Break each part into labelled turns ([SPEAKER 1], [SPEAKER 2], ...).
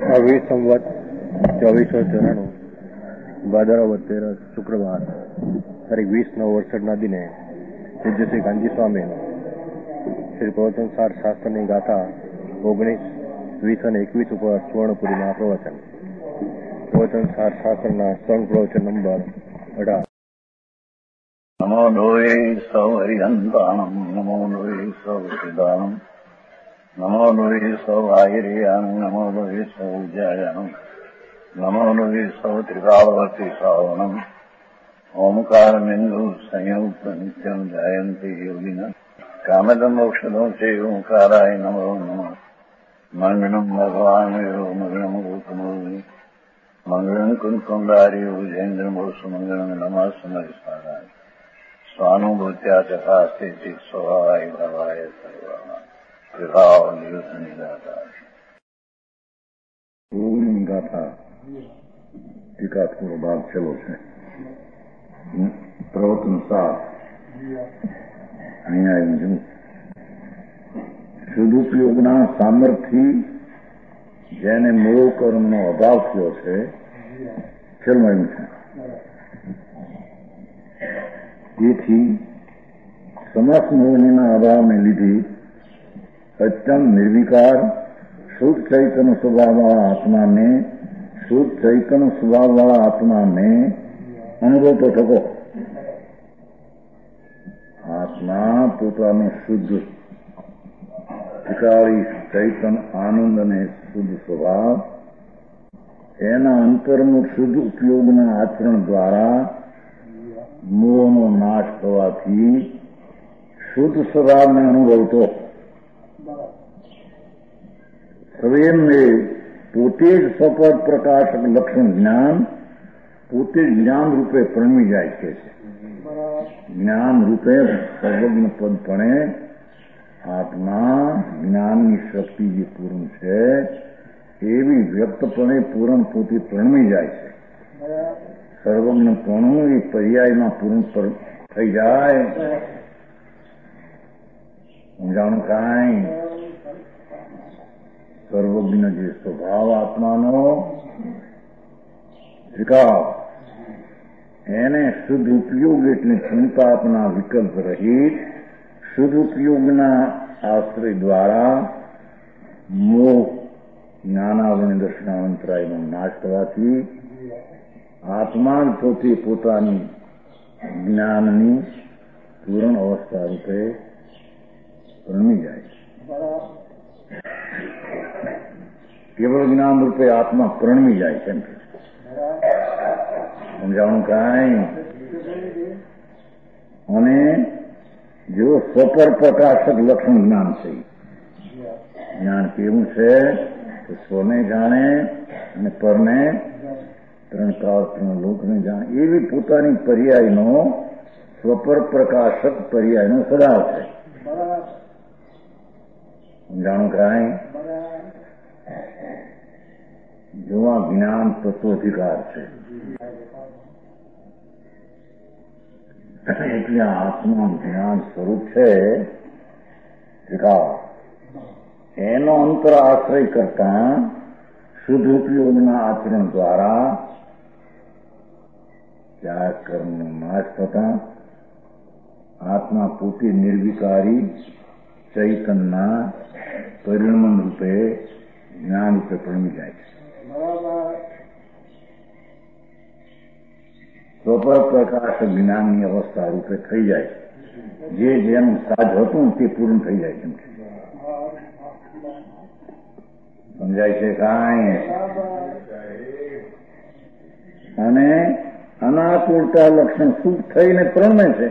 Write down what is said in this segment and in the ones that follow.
[SPEAKER 1] 20 સંવત 2494 ભાદરવદ 13 શુક્રવાર તારીખ 20/9/68 દિને પૂજ્ય શ્રી ગાંધી સ્વામીનું શ્રી પ્રવચન સાર શાસ્ત્રની ગાથા 19, 20 અને 21 ઉપર સુવર્ણપુરીમાં પ્રવચન. પ્રવચન સાર શાસ્ત્રના સંઘ પ્રવચન નંબર 18.
[SPEAKER 2] નમો લોહે સૌ હરિહંતાણમ, નમો લોહે સૌ સિદ્ધાણમ, નમો લોહે સૌ આયર્યાણમ, નમો લોહે સૌ જયાણમ, નમો લોહે સૌ ત્રિકાળવતી શ્રાવણમ, ઓમકાર બિંદુ સંયુક્ત નિત્યમ જાયંતી યોગિન કામદમ ઔષધો છે ઓંકારાય નમો નમઃ. મંગળમ ભગવાન મંગળમ ગૌતમોની મંગળમ કુંકુંડાર્યો જૈન્દ્રમોસુ મંગળમ નમઃ સમરિસ્મારાય સ્વાનુભૂત્યા ચકાસ્તે સ્વભાવાય ભાવાય સર્વા વિભાવ નિયુતની ગાથા.
[SPEAKER 3] પૂર્ણ ગાથા ટીકાત્મક ભાગ છેલ્લો છે. પ્રવચન સાર અહીંયા સદુપયોગના સામર્થ્ય જેને મૂળ કર્મનો અભાવ થયો છે છેલ્લું એમ છે. તેથી સમસ્ત મોહનીના અભાવને લીધે અત્યંત નિર્વિકાર શુદ્ધ ચૈતન્ય સ્વભાવવાળા આત્માને અનુભવતો થકો. આત્મા પોતાનો શુદ્ધ ત્રિકાળી ચૈતન્ય આનંદ અને શુદ્ધ સ્વભાવ એના અંતરનું શુદ્ધ ઉપયોગના આચરણ દ્વારા મોહનો નાશ થવાથી શુદ્ધ સ્વભાવને અનુભવતો સર્વેને પોતે જ સપદ પ્રકાશક લક્ષણ જ્ઞાન પોતે જ જ્ઞાન રૂપે પ્રણમી જાય છે. જ્ઞાન રૂપે સર્વજ્ઞ પદપણે આત્મા જ્ઞાનની શક્તિ જે પૂર્ણ છે એવી વ્યક્તપણે પૂરણ પોતે પ્રણમી જાય છે. સર્વજ્ઞપણું એ પર્યાયમાં પૂર્ણ થઈ જાય. સમજાણું કાંઈ સર્વજ્ઞ જે સ્વભાવ આત્માનો વિકાસ એને શુદ્ધ ઉપયોગ એટલે ચિંતાપના વિકલ્પ રહિત શુદ્ધ ઉપયોગના આશ્રય દ્વારા મોહ જ્ઞાનાવરણ દર્શનાવંતરાયનો નાશ થવાથી આત્મા પોતે પોતાની જ્ઞાનની પૂર્ણ અવસ્થા રૂપે પ્રણમી જાય છે. કેવળ જ્ઞાન રૂપે આત્મા પ્રણમી જાય છે. સમજાવવાનું કાંઈ અને જેવો સ્વપર પ્રકાશક લક્ષણ જ્ઞાન છે. જ્ઞાન કેવું છે કે સ્વને જાણે અને પરને ત્રણ કાળ ત્રણ લોકને જાણે એવી પોતાની પર્યાયનો સ્વપર પ્રકાશક પર્યાયનો સ્વભાવ છે. સમજાણું કાંઈ જોવા જ્ઞાન તત્વધિકાર છે. એટલે આત્મા જ્ઞાન સ્વરૂપ છે એનો અંતર આશ્રય કરતા શુદ્ધ ઉપયોગના આચરણ દ્વારા ત્યાં કર્મનો નાશ થતા આત્મા પોતે નિર્વિકારી ચૈતનના પરિણમન રૂપે જ્ઞાન રૂપે પ્રણમી જાય છે. સ્વપર પ્રકાશ જ્ઞાનની અવસ્થા રૂપે થઈ જાય છે. જે જેનું સાજ હતું તે પૂર્ણ થઈ જાય છે. સમજાય છે કાંઈ? અને અનાકુળતા લક્ષણ સુખ થઈને પ્રણમે છે.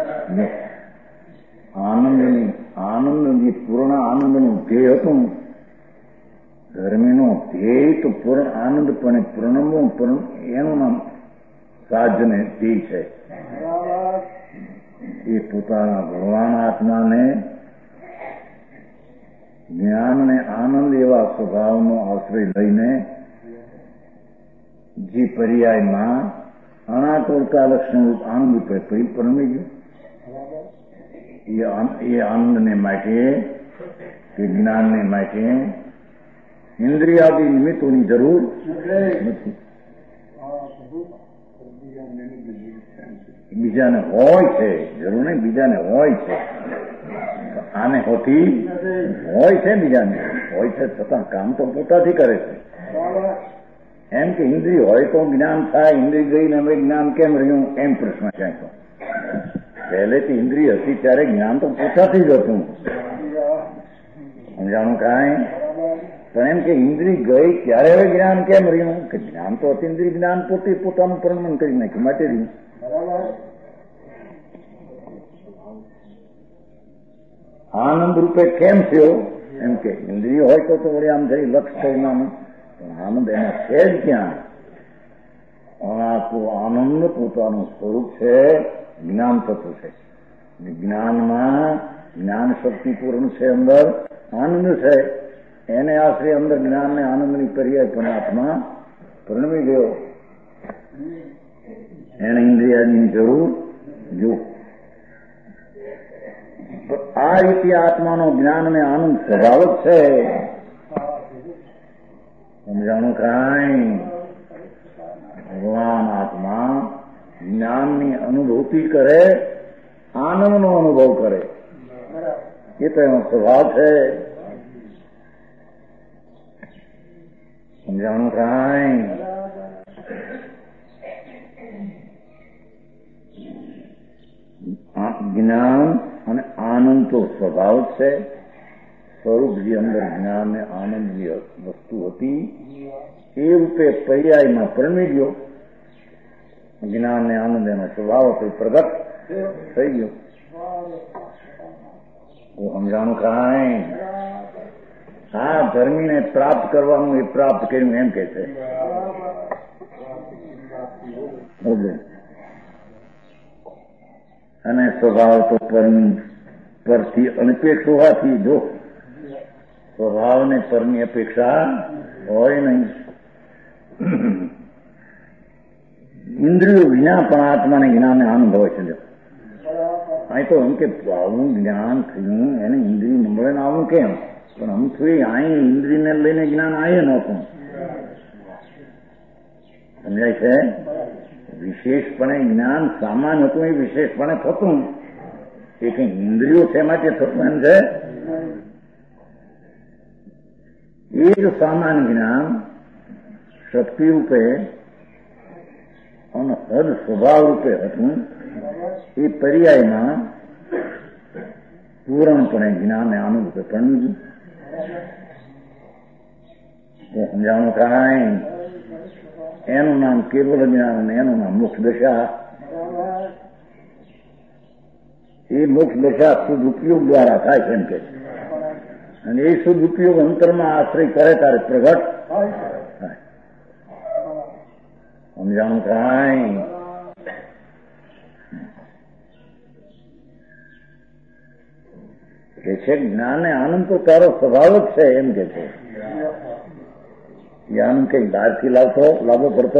[SPEAKER 3] આનંદ જે પૂર્ણ આનંદનું ધ્યેય હતું ધર્મીનો ધ્યેય તો પૂર્ણ આનંદપણે પ્રણમવું પણ એનું નામ સાધને ધ્યેય છે. એ પોતાના ભગવાન આત્માને જ્ઞાન અને આનંદ એવા સ્વભાવનો આશ્રય લઈને જે પર્યાયમાં અનાકુળતા લક્ષણ આનંદ રૂપે પ્રણમી ગયું એ આનંદને માટે કે જ્ઞાનને માટે ઇન્દ્રિયાદી નિમિત્તોની જરૂર નથી. બીજાને હોય છે, જરૂર નહીં, બીજાને હોય છે. આને હોતી હોય છે, બીજાને હોય છે, છતાં કામ તો પોતાથી કરે છે. એમ કે ઇન્દ્રિય હોય તો જ્ઞાન થાય, ઇન્દ્રિય ગઈને હવે જ્ઞાન કેમ રહ્યું એમ પ્રશ્ન ક્યાંય તો. પહેલેથી ઇન્દ્રિય હતી ત્યારે જ્ઞાન તો પોતાથી જ હતું, સમજાણું કાંઈ? પણ એમ કે ઇન્દ્રિય ગઈ ત્યારે હવે જ્ઞાન કેમ રહ્યું કે જ્ઞાન તો અતિન્દ્રિય જ્ઞાન પોતે પોતાનું પ્રમાણ કરી નાખ્યું માટે રહ્યું. આનંદ રૂપે કેમ થયો એમ કે ઇન્દ્રિય હોય તો વળી આમ જઈ લક્ષ કરીને પણ આનંદ એમાં છે જ ક્યાં? આનંદ પોતાનું સ્વરૂપ છે, જ્ઞાન તત્વ છે. જ્ઞાનમાં જ્ઞાન શક્તિ પૂર્ણ છે, અંદર આનંદ છે. એને આશ્રય અંદર જ્ઞાન ને આનંદની પર્યાય પરમાત્મા પરણવી ગયો. એને ઇન્દ્રિયાની જરૂર જો. આ રીતે આત્માનો જ્ઞાન અને આનંદ સ્વભાવ જ છે. સમજાણું કાંઈ? ભગવાન આત્મા જ્ઞાનની અનુભૂતિ કરે, આનંદનો અનુભવ કરે, એ તો એનો સ્વભાવ છે. સમજાણું કાંઈ? જ્ઞાન અને આનંદ તો સ્વભાવ છે. સ્વરૂપ જે અંદર જ્ઞાન ને આનંદની વસ્તુ હતી એ રૂપે પર્યાયમાં પરમી ગયો. જ્ઞાન ને આનંદ એનો સ્વભાવ હતો, પ્રગટ થઈ ગયો. હું સમજાણું કાંઈ? આ ધર્મીને પ્રાપ્ત કરવાનું એ પ્રાપ્ત કર્યું એમ કે છે. અને સ્વભાવ તો પરથી અનપેક્ષ હોવાથી જો સ્વભાવને પરની અપેક્ષા હોય નહીં. ઇન્દ્રિયો વિના પણ આત્માને જ્ઞાન આનંદ હોય છે. અહીં તો એમ કે આવું જ્ઞાન થયું એને ઇન્દ્રિય મળે ને આવું કેમ? પણ આમ થોડી અહીં ઇન્દ્રિયને લઈને જ્ઞાન આયે નહોતું. સમજાય છે? વિશેષપણે જ્ઞાન સામાન્ય હતું એ વિશેષપણે થતું. એ કઈ ઇન્દ્રિયો છે માટે થતું એમ છે. એ જ સામાન્ય જ્ઞાન શક્તિ રૂપે અને હદ સ્વભાવ રૂપે હતું એ પર્યાયમાં પૂર્ણપણે જ્ઞાન આનંદ રૂપે પરણ્યું. સમજાણું કાંઈ? એનું નામ કેવલ જ્ઞાન અને એનું નામ મોક્ષ દશા. એ મોક્ષ દશા શુદ્ધ ઉપયોગ દ્વારા થાય છે એમ કે, અને એ શુદ્ધ ઉપયોગ અંતરમાં આશ્રય કરે ત્યારે પ્રગટ થાય. સમજાણું કાંઈ? કે છે જ્ઞાન ને આનંદ તો તારો સ્વભાવ જ છે એમ કે છે. જ્ઞાન કઈ બહારથી લાવવો પડતો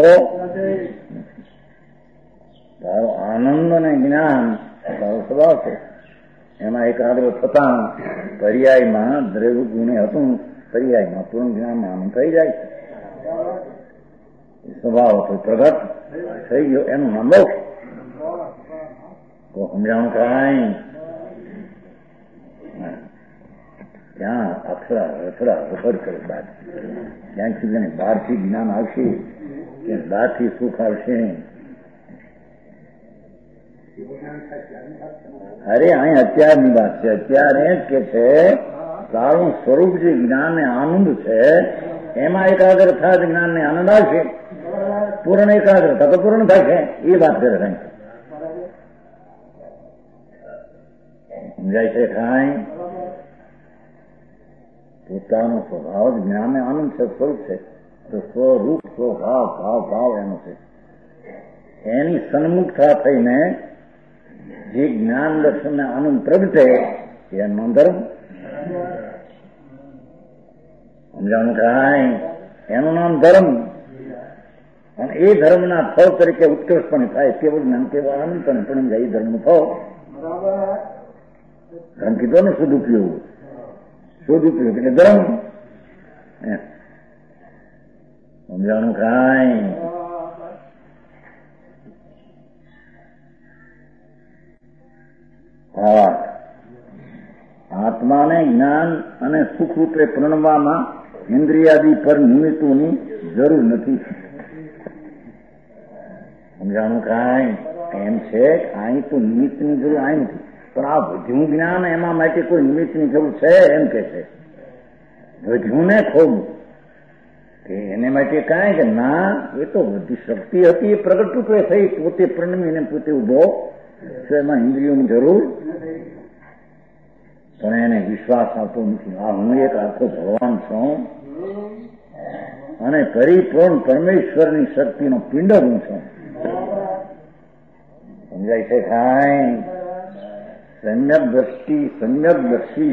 [SPEAKER 3] તારો આનંદ અને જ્ઞાન તારો સ્વભાવ છે. એમાં એકાગ્ર થતા પર્યાયમાં દ્રવ્ય ગુણે હતું, પર્યાયમાં પૂર્ણ જ્ઞાન આનંદ થઈ જાય છે. સ્વભાવ હતો પ્રગટ થઈ ગયો, એનું નામ મોક્ષ. તો સમજાણું કાંઈ? ત્યાં અક્ષરા રસડા રખડ કરે બાદ ક્યાંક સુધી બહારથી જ્ઞાન આવશે કે બહારથી સુખ આવશે. અરે અહીં અત્યારની વાત છે. અત્યારે જ કે છે તારું સ્વરૂપ જે જ્ઞાન ને આનંદ છે એમાં એકાગ્ર થાય જ્ઞાન ને આનંદ આવશે. પૂર્ણ એકાગ્રતા તો પૂર્ણ થશે એ વાત કરે કઈ. સમજાય છે કાંઈ? પોતાનો સ્વભાવ જ્ઞાન ને આનંદ છે, સ્વરૂપ છે. તો સ્વરૂપ સ્વભાવ ભાવ ભાવ એનો છે. એની સન્મુખતા થઈને જે જ્ઞાન દર્શન ને આનંદ પ્રગટે એનું ધર્મ. સમજાણું કાંઈ? એનું નામ ધર્મ. અને એ ધર્મના ફળ તરીકે ઉત્કર્ષપણે થાય કેવળ જ્ઞાન કેવળ આનંદ પણ જાય એ ધર્મનું ફળ. ધર્મ કીધો ને શુદ્ધ ઉપયોગ, શુદ્ધ ઉપયોગ એટલે ધર્મ. સમજાણું કાંઈ? હા, આત્માને જ્ઞાન અને સુખ રૂપે પ્રણવામાં ઇન્દ્રિયાદિ પર નિમિત્તોની જરૂર નથી. સમજાણું કાંઈ? એમ છે અહીં તો નિમિત્તની જરૂર અહીં નથી, પણ આ વધ્યું જ્ઞાન એમાં માટે કોઈ નિમિત્તની જરૂર છે એમ કે છે. વધ્યું ને ખોવું કે એને માટે કાંઈ કે ના, એ તો બધી શક્તિ હતી એ પ્રગટ રૂપે થઈ, પોતે પ્રણમીને પોતે ઉભો તો એમાં ઇન્દ્રિયોની જરૂર, પણ એને વિશ્વાસ આવતો નથી. આ હું એક આખો ભગવાન છું અને પરિપૂર્ણ પરમેશ્વરની શક્તિનો પિંડ હું છું. સમજાય છે કાંઈ? સમ્યક દ્રષ્ટિ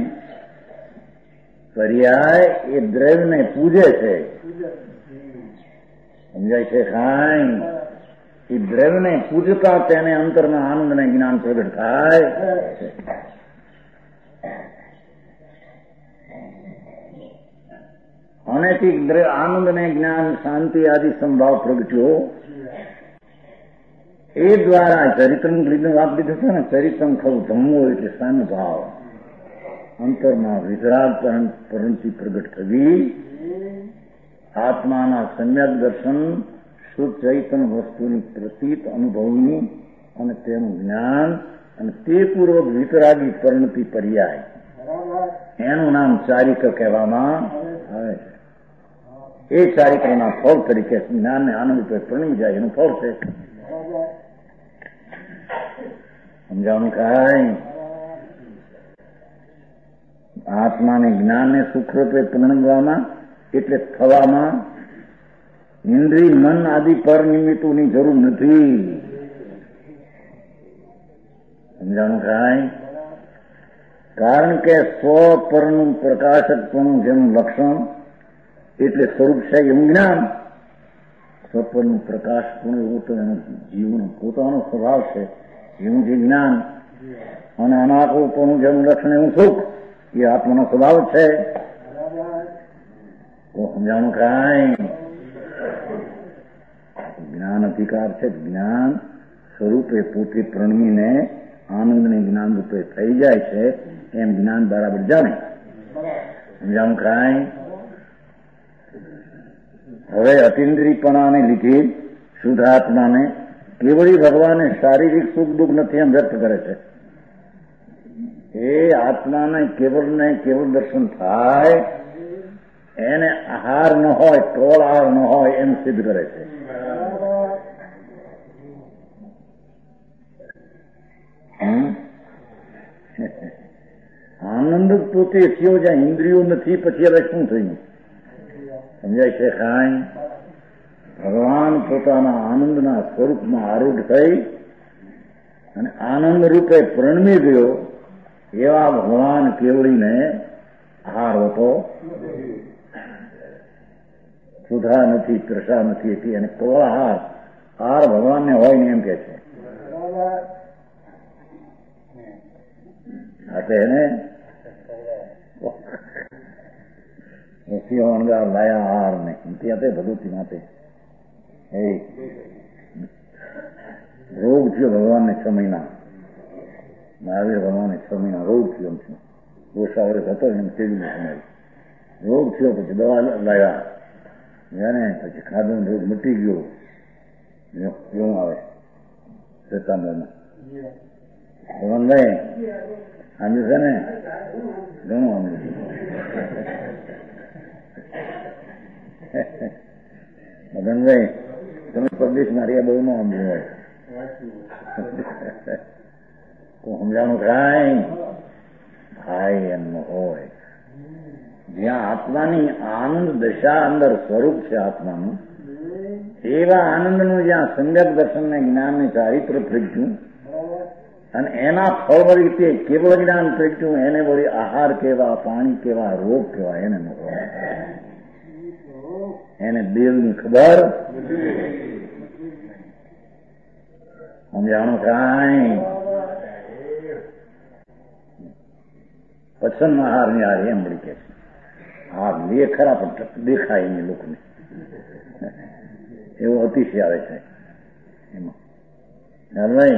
[SPEAKER 3] પર્યાય એ દ્રવ્યને પૂજે છે. સમજાય છે કાંઈ? એ દ્રવ્યને પૂજતા તેને અંતરના આનંદને જ્ઞાન પ્રગટ થાય. અને તે આનંદને જ્ઞાન શાંતિ આદિ સંભાવ પ્રગટ્યો એ દ્વારા ચરિત્રનું લીધું આપ લીધું છે ને, ચરિત્રમ ખરું ધમવો એટલે સાનો ભાવ અંતરમાં વિતરાગ પરંતિ પ્રગટ થવી, આત્માના સમ્યક દર્શન, શુદ્ધ ચૈતન્ય વસ્તુની પ્રતીત અનુભવની અને તેનું જ્ઞાન અને તે પૂર્વક વિતરાગી પરિણતિ પર્યાય, એનું નામ ચારિત્ર કહેવામાં આવે છે. એ ચારિત્રના ફળ તરીકે જ્ઞાનને આનંદ રૂપે પરણી જાય એનું ફળ છે. સમજાવવાનું કાંઈ? આત્માને જ્ઞાનને સુખરૂપે પરણવામાં એટલે થવામાં ઇન્દ્રિય મન આદિ પર નિમિત્તોની જરૂર નથી. સમજાણું કાંઈ? કારણ કે સ્વપરનું પ્રકાશકપણું જેનું લક્ષણ એટલે સ્વરૂપ છે એવું જ્ઞાન, સ્વપરનું પ્રકાશપણું એવું તો એનો જીવનો પોતાનો સ્વભાવ છે એવું જે જ્ઞાન, અને અનાત્મપણું જેનું લક્ષણ એવું સુખ એ આત્માનો સ્વભાવ છે. તો સમજાણું કાંઈ? જ્ઞાન અધિકાર છે. જ્ઞાન સ્વરૂપે પોતે પ્રણમીને આનંદને જ્ઞાન રૂપે થઈ જાય છે એમ જ્ઞાન બરાબર જાણે. સમજાણું કાંઈ? હવે અતિન્દ્રિયપણાને લીધે શુદ્ધાત્માને કેવળી ભગવાને શારીરિક સુખ દુઃખ નથી એમ વ્યક્ત કરે છે. એ આત્માને કેવળ દર્શન થાય, એને આહાર ન હોય, ટોળ આહાર ન હોય એમ સિદ્ધ કરે છે. આનંદ પોતે થયો જ્યાં ઇન્દ્રિયો નથી, પછી હવે શું થયું? સમજાય છે કાંઈ? ભગવાન પોતાના આનંદના સ્વરૂપમાં આરૂઢ થઈ અને આનંદ રૂપે પ્રણમી ગયો એવા ભગવાન કેવળીને આહાર હોતો, સુધા નથી, ત્રષા નથી હતી, અને કોળા આહાર ભગવાનને હોય ને એમ કે છે. એને અણગાર લાયા આહાર ને ત્યાં ભગવતી માટે રોગ થયો ભગવાનને 6 મહિના, મહાવીર ભગવાનને 6 મહિના રોગ થયો એમ છે. ગોસાવરે હતો એમ તેવી સમય રોગ થયો, પછી દવા લાવ્યા ને પછી ખાધો, રોગ મટી ગયો. એવું આવે સત્તામાં ભગવાનભાઈ આમ છે ને ઘણું આમ મદનભાઈ તમે પરદેશ માર્યા બહુ નો સાંભળ્યું હોય તો સમજાણું કાંઈ? ભાઈ એમનો હોય જ્યાં આત્માની આનંદ દશા અંદર સ્વરૂપ છે આત્માનું, એવા આનંદનું જ્યાં સમ્યક દર્શનને જ્ઞાનને ચારિત્ર પ્રજ્ઞું અને એના ફળ રીતે કેવળ જ્ઞાન પ્રજ્ઞું, એને વળી આહાર કેવા, પાણી કેવા, રોગ કેવા એને ન હોય. એને દેવની ખબર સમજાણું કાંઈ? પસંદ આહાર ની હાર એમ વળી કે છે. હાર લે ખરા પણ દેખાય નહીં લોકોને. એવો અતિશય આવે છે એમાં. નહીં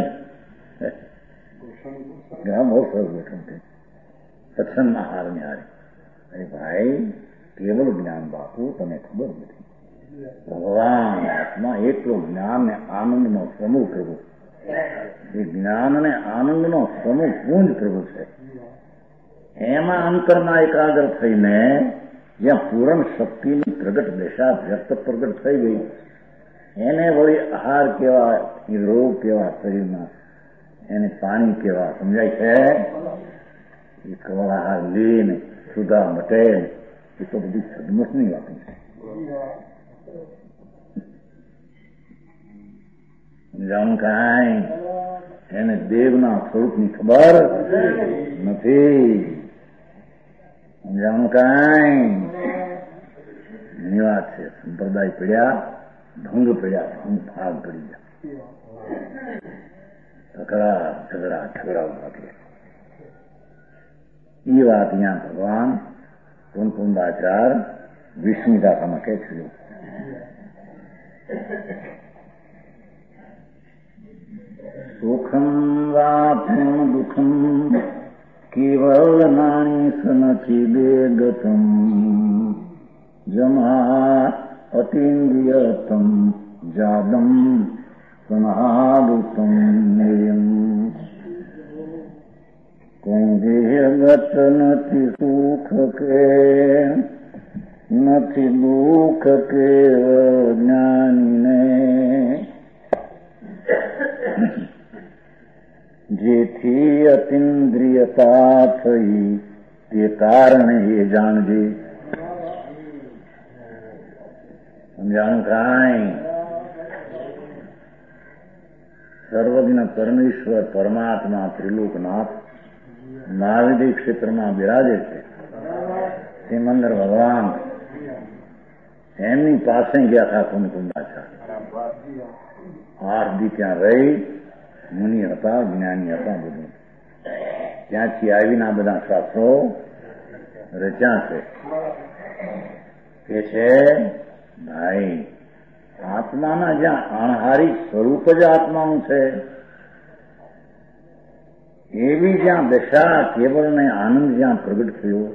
[SPEAKER 3] ઘણા બહુ સરસ ગોઠવણ છે સત્સંગના હારની હારે. અરે ભાઈ કેવલ જ્ઞાન બાપુ તને ખબર નથી. ભગવાન આત્મા એટલો જ્ઞાન ને આનંદનો સમૂહ પ્રભુ. એ જ્ઞાન અને આનંદનો સમૂહ પૂંજ પ્રભુ છે. એમાં અંતરમાં એકાગ્ર થઈને જ્યાં પૂરણ શક્તિની પ્રગટ દશા વ્યક્ત પ્રગટ થઈ ગઈ એને વળી આહાર કેવા રોગ કેવા શરીરમાં એને પાણી કેવા સમજાય છે. એ કવળ આહાર લઈને સુધા મટે એ તો બધી સદમસની વાતો છે. સમજાણું કાંઈ એને દેવના સ્વરૂપની ખબર નથી. સમજાણું કાંઈ એની વાત છે. સંપ્રદાય પડ્યા ભંગ પડ્યા ભંગ ભાગ પડી ગયા ઠગડા લાગે. એ વાત અહીંયા ભગવાન કુંદાચાર વિષ્ણુ દાસામાં કહે છે. સુખમ વાપમ દુઃખમ કેવલ નાની સનથી બેગતમ જમા અતિન્દ્રિયતમ જાદમ સનાદુતમ નિયમ. કોઈ દેહગત નથી સુખ કે નથી દુઃખ કે જ્ઞાનીને જેથી અતિન્દ્રિયતા થઈ તે કારણે એ જાણજે. સમજાણું કાંઈ સર્વજ્ઞ પરમેશ્વર પરમાત્મા ત્રિલોકનાથ મહાવિદ્ય ક્ષેત્રમાં બિરાજે છે. સિમંદર ભગવાન એમની પાસે ગયા હતા કુંદાચાર. 8 દી ત્યાં રહી મુનિ હતા જ્ઞાની હતા બધું. ત્યાંથી આવીને આ બધા શાસ્ત્રો રચ્યા છે. કે છે ભાઈ આત્માના જ્યાં અણહારી સ્વરૂપ જ આત્માનું છે એવી જ્યાં દશા કેવળ ને આનંદ જ્યાં પ્રગટ થયો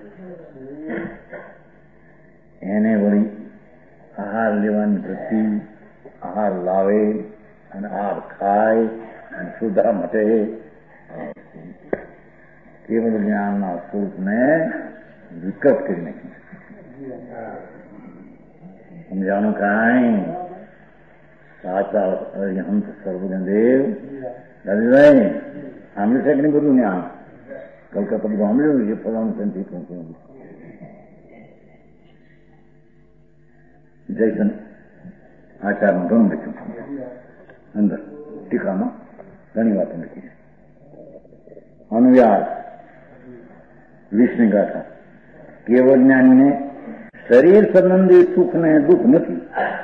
[SPEAKER 3] એને વળી આહાર લેવાની વૃત્તિ આહાર લાવે અને આહાર ખાય અને સુધા મટે. કેવળ જ્ઞાનના સ્વરૂપને વિકૃત કરી નાખ્યું. સમજાણું કાંઈ સાચા હંત સર્વજનદેવ દાદીભાઈ સાંભળ્યું છે કે નહીં બધું ને? આ કલકત્તા બધું સાંભળ્યું છે ફલાણું સંથી જયસન આચારમાં ઘણું લખ્યું છે. અંદર ટીકામાં ઘણી વાતો લખી છે. અનુવ્યાસ વિષ્ણુ ગાથા કેવળ જ્ઞાનીને શરીર સંબંધી સુખ ને દુઃખ નથી.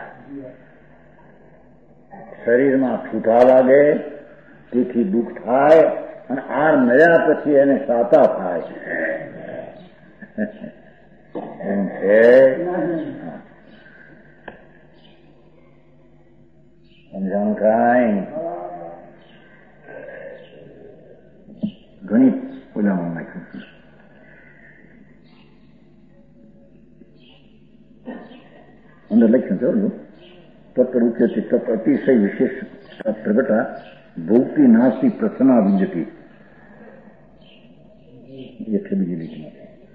[SPEAKER 3] શરીરમાં છૂટા લાગે તેથી દુઃખ થાય અને આ મળ્યા પછી એને સાતા થાય એમ છે. સમજાણું કાંઈ ઘણી ઓલામાં નાખ્યું. અંદર લખ્યું છે તત્રૂપ્યથી તત્ અતિશય વિશેષ પ્રગટા ભોગતી નાસ્તી પ્રસન્ના વિંજતી. એ છે બીજી લીટીમાં.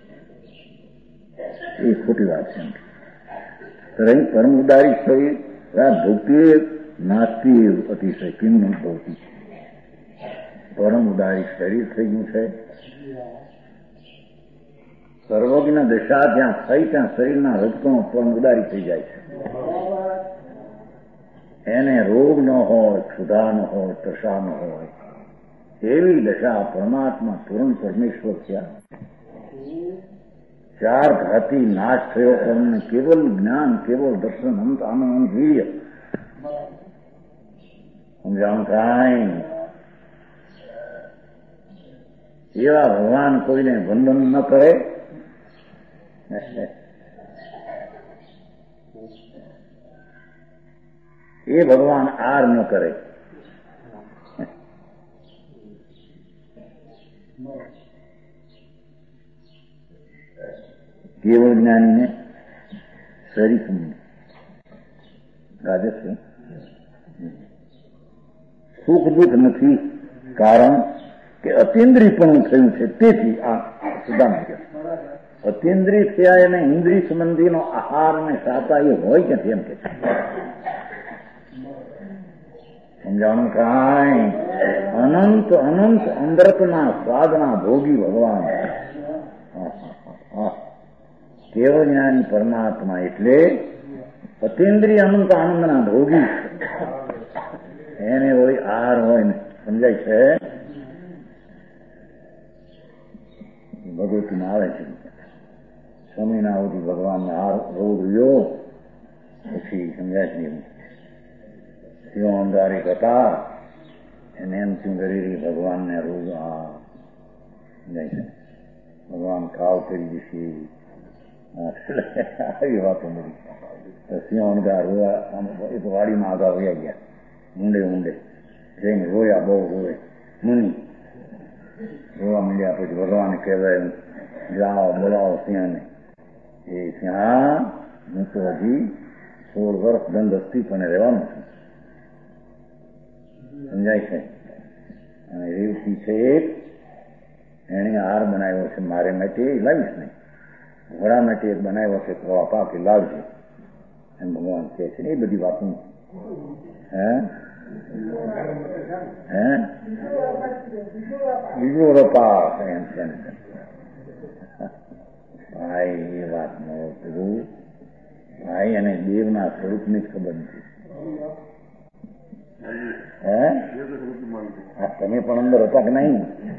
[SPEAKER 3] એ ખોટી વાત છે. રહી પરમ ઉદારી શરીર ભોગતી નાસ્તી અતિશય કિમ નહીં ભોગતી. પરમ ઉદારી શરીર થઈ ગયું છે. સર્વજ્ઞ દશા જ્યાં થઈ ત્યાં શરીરના રજકણો પરમ ઉદારી થઈ જાય છે. એને રોગ ન હોય, ક્ષુધા ન હોય, તૃષા ન હોય એવી દશા પરમાત્મા પૂર્ણ પરમેશ્વર થયા. 4 ઘાતી નાશ થયો પણ કેવલ જ્ઞાન કેવલ દર્શન અંત આનંદ વીર્ય. સમજાણું કાંઈ એવા ભગવાન કોઈને વંદન ન કરે એ ભગવાન આર ન કરે. કેવળ જ્ઞાનીને શરીફ રાજસ્વ સુખ દુઃખ નથી, કારણ કે અતિન્દ્રિયપણું થયું છે. તેથી આ સિદ્ધાંત કે અતિન્દ્રિય થયા એને ઇન્દ્રિય સંબંધીનો આહાર અને સાતા એ હોય ક્યાંથી એમ કે છે. સમજાણું કાંઈ? અનંત અનંત અંદરતના સ્વાદના ભોગી ભગવાન કેવળ જ્ઞાની પરમાત્મા એટલે અતિન્દ્રિય અનંત આનંદના ભોગી. એને હોય આહાર હોય ને, સમજાય છે? ભગવતીમાં આવે છે સમયના સુધી ભગવાનને આહાર રોગ રહ્યો પછી સમજાય છે નહીં. શિવ અંધારી હતા એને એમ ચુંદરી ભગવાનને રોગ સમજાય છે. ભગવાન ખાવ કરી જશે આવી વાતો મળી. સિંહણગાર રોવા એ તો વાડીમાં આગળ વયા ગયા ઊંડે ઊંડે જઈને રોયા, બહુ રોવે. મુનિ રોવા માંડ્યા. પછી ભગવાને કહેવાય જાઓ બોલાવો સિંહને. એ સિંહ હું તો હજી 16 વર્ષ દંડ હસ્તી પણ રહેવાનું છું. સમજાય છે? અને રેવતી છે એને હાર બનાવ્યો છે મારે માટે, લાવીશ નહીં. ઘોડા માટે એક બનાવ્યો છે થોડા પાક લાવજે એમ ભગવાન કહે છે. એ બધી વાતો બીજો રપાસ એમ છે ને ભાઈ. એ વાત નો ભાઈ અને દેવના સ્વરૂપની જ ખબર નથી. તમે પણ અંદર હતા કે નહીં?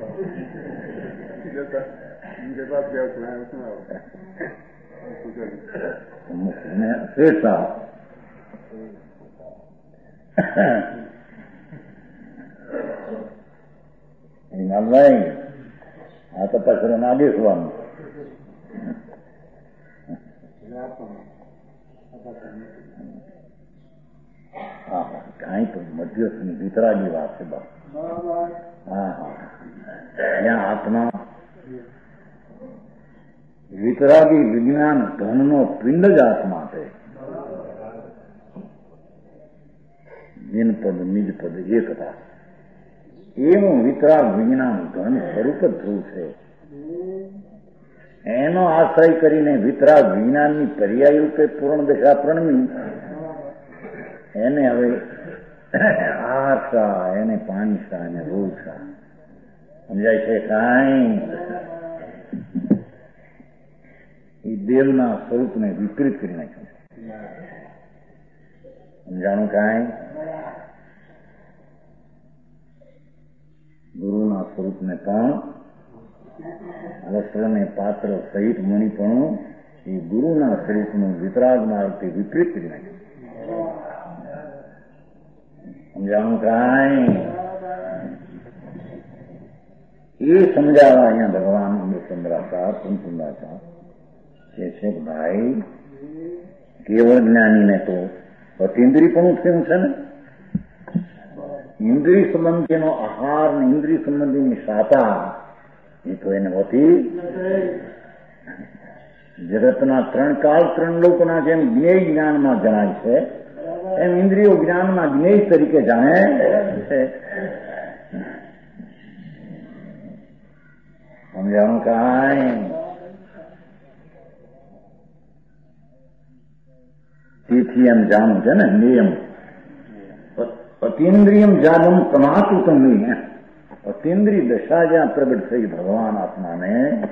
[SPEAKER 3] નાલભાઈ આ તપાસ કરે નાગેશવાનું કાંઈ તો મધ્યસ્થની વિતરાગી વાત છે બસ. ત્યાં આત્મા વિતરાગી વિજ્ઞાન ધનનો પિંડ જ આત્મા છે. નિનપદ નિજપદ એકતા એવું વિતરાગ વિજ્ઞાન ધન સ્વરૂપ જ થયું છે. એનો આશ્રય કરીને વિતરાગ વિજ્ઞાનની પર્યાય રૂપે પૂર્ણ દશા પ્રણમી એને હવે આશા, એને પાણીશા, એને રોગશા. સમજાય છે કાંઈ? એ દેવના સ્વરૂપને વિપરીત કરી નાખ્યું છે. સમજાણું કાંઈ? ગુરુના સ્વરૂપને પણ વસ્ત્રને પાત્ર સહિત મણિપણું એ ગુરુના સ્વરૂપનું વિતરાગ માર્ગથી વિપરીત કરી નાખ્યું. સમજાણું કાંઈ? એ સમજાવવા અહીંયા ભગવાન અમૃતચંદ્રાચાર પૂર્ણચંદ્રાચાર કે છે ભાઈ કેવળ જ્ઞાનીને તો અતિન્દ્રિયપણું થયું છે ને. ઇન્દ્રિય સંબંધીનો આહાર ને ઇન્દ્રિય સંબંધીની સાતા એ તો એને હોતી. જગતના 3 કાળ 3 લોકોના જેમ જ્ઞેય જ્ઞાનમાં જણાય છે એમ ઇન્દ્રિયો જ્ઞાનમાં જ્ઞેય તરીકે જાણે છે. સમજાણું કાંઈ? તેથી એમ જાણવું છે ને નિયમ અતિન્દ્રિયમ જાગમ તમાતું નહીં. અતિન્દ્રિય દશા જ્યાં પ્રગટ થઈ ભગવાન આત્માને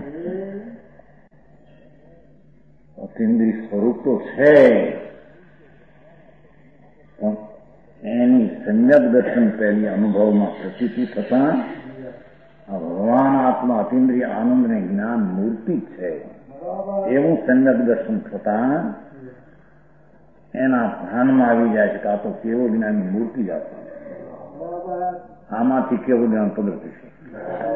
[SPEAKER 3] અતિન્દ્રિય સ્વરૂપ તો છે પણ એની સમ્યક દર્શન પહેલી અનુભવમાં પ્રતીતિ થતા આ ભગવાન આત્મા અતિન્દ્રિય આનંદ ને જ્ઞાન મૂર્તિ છે એવું સમ્યક દર્શન થતા એના ભાનમાં આવી જાય છે કે આ તો કેવો જ્ઞાનની મૂર્તિ જ આત્મા. આમાંથી કેવું જ્ઞાન પ્રગટ થશે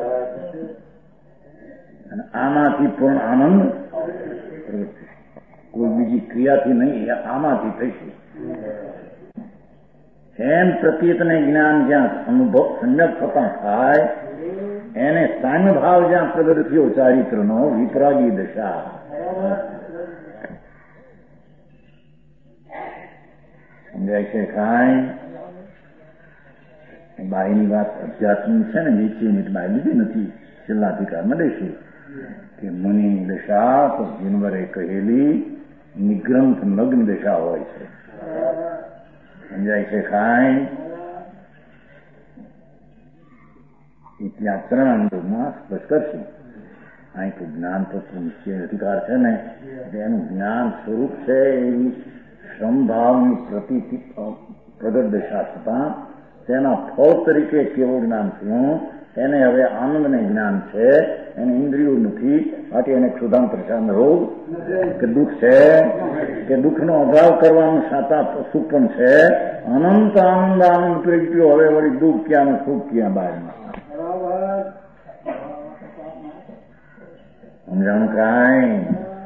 [SPEAKER 3] અને આમાંથી પૂર્ણ આનંદ પ્રગટ થશે. કોઈ બીજી ક્રિયાથી નહીં, આમાંથી થશે. એમ પ્રતીતને જ્ઞાન જ્યાં અનુભવ સમ્યક થતા થાય એને સામ્ય ભાવ જ્યાં પ્રગટ થયો ચારિત્રનો વિતરાગી દશા. સમજાય છે? કાંઈ બાઈની વાત અધ્યાત્મિક છે ને, નીચેની બાઈ લીધી નથી, છેલ્લા અધિકારમાં લઈશું કે મુનિની દશા તો જીનવરે કહેલી નિગ્રંથ નગ્ન દશા હોય છે. સમજાય છે? કાંઈ ત્યાં 3 અંગોમાં સ્પષ્ટ કરશું. અહીં તો જ્ઞાન તત્વ નિશ્ચય અધિકાર છે ને, એનું જ્ઞાન સ્વરૂપ છે એવી સમભાવની પ્રતિ પ્રગટ દશા થતા તેના ફળ તરીકે કેવું જ્ઞાન થયું, એને હવે આનંદને જ્ઞાન છે, એને ઇન્દ્રિયો નથી, માટે એને ક્ષુધાંતરશાન રોગ કે દુઃખ છે કે દુઃખનો અભાવ કરવાનું સાતા સુખ પણ છે. અનંત આનંદ આનંદ પ્રગટ્યો, હવે વળી દુઃખ ક્યાં સુખ ક્યાં બહારમાં. સમજાણું? કાંઈ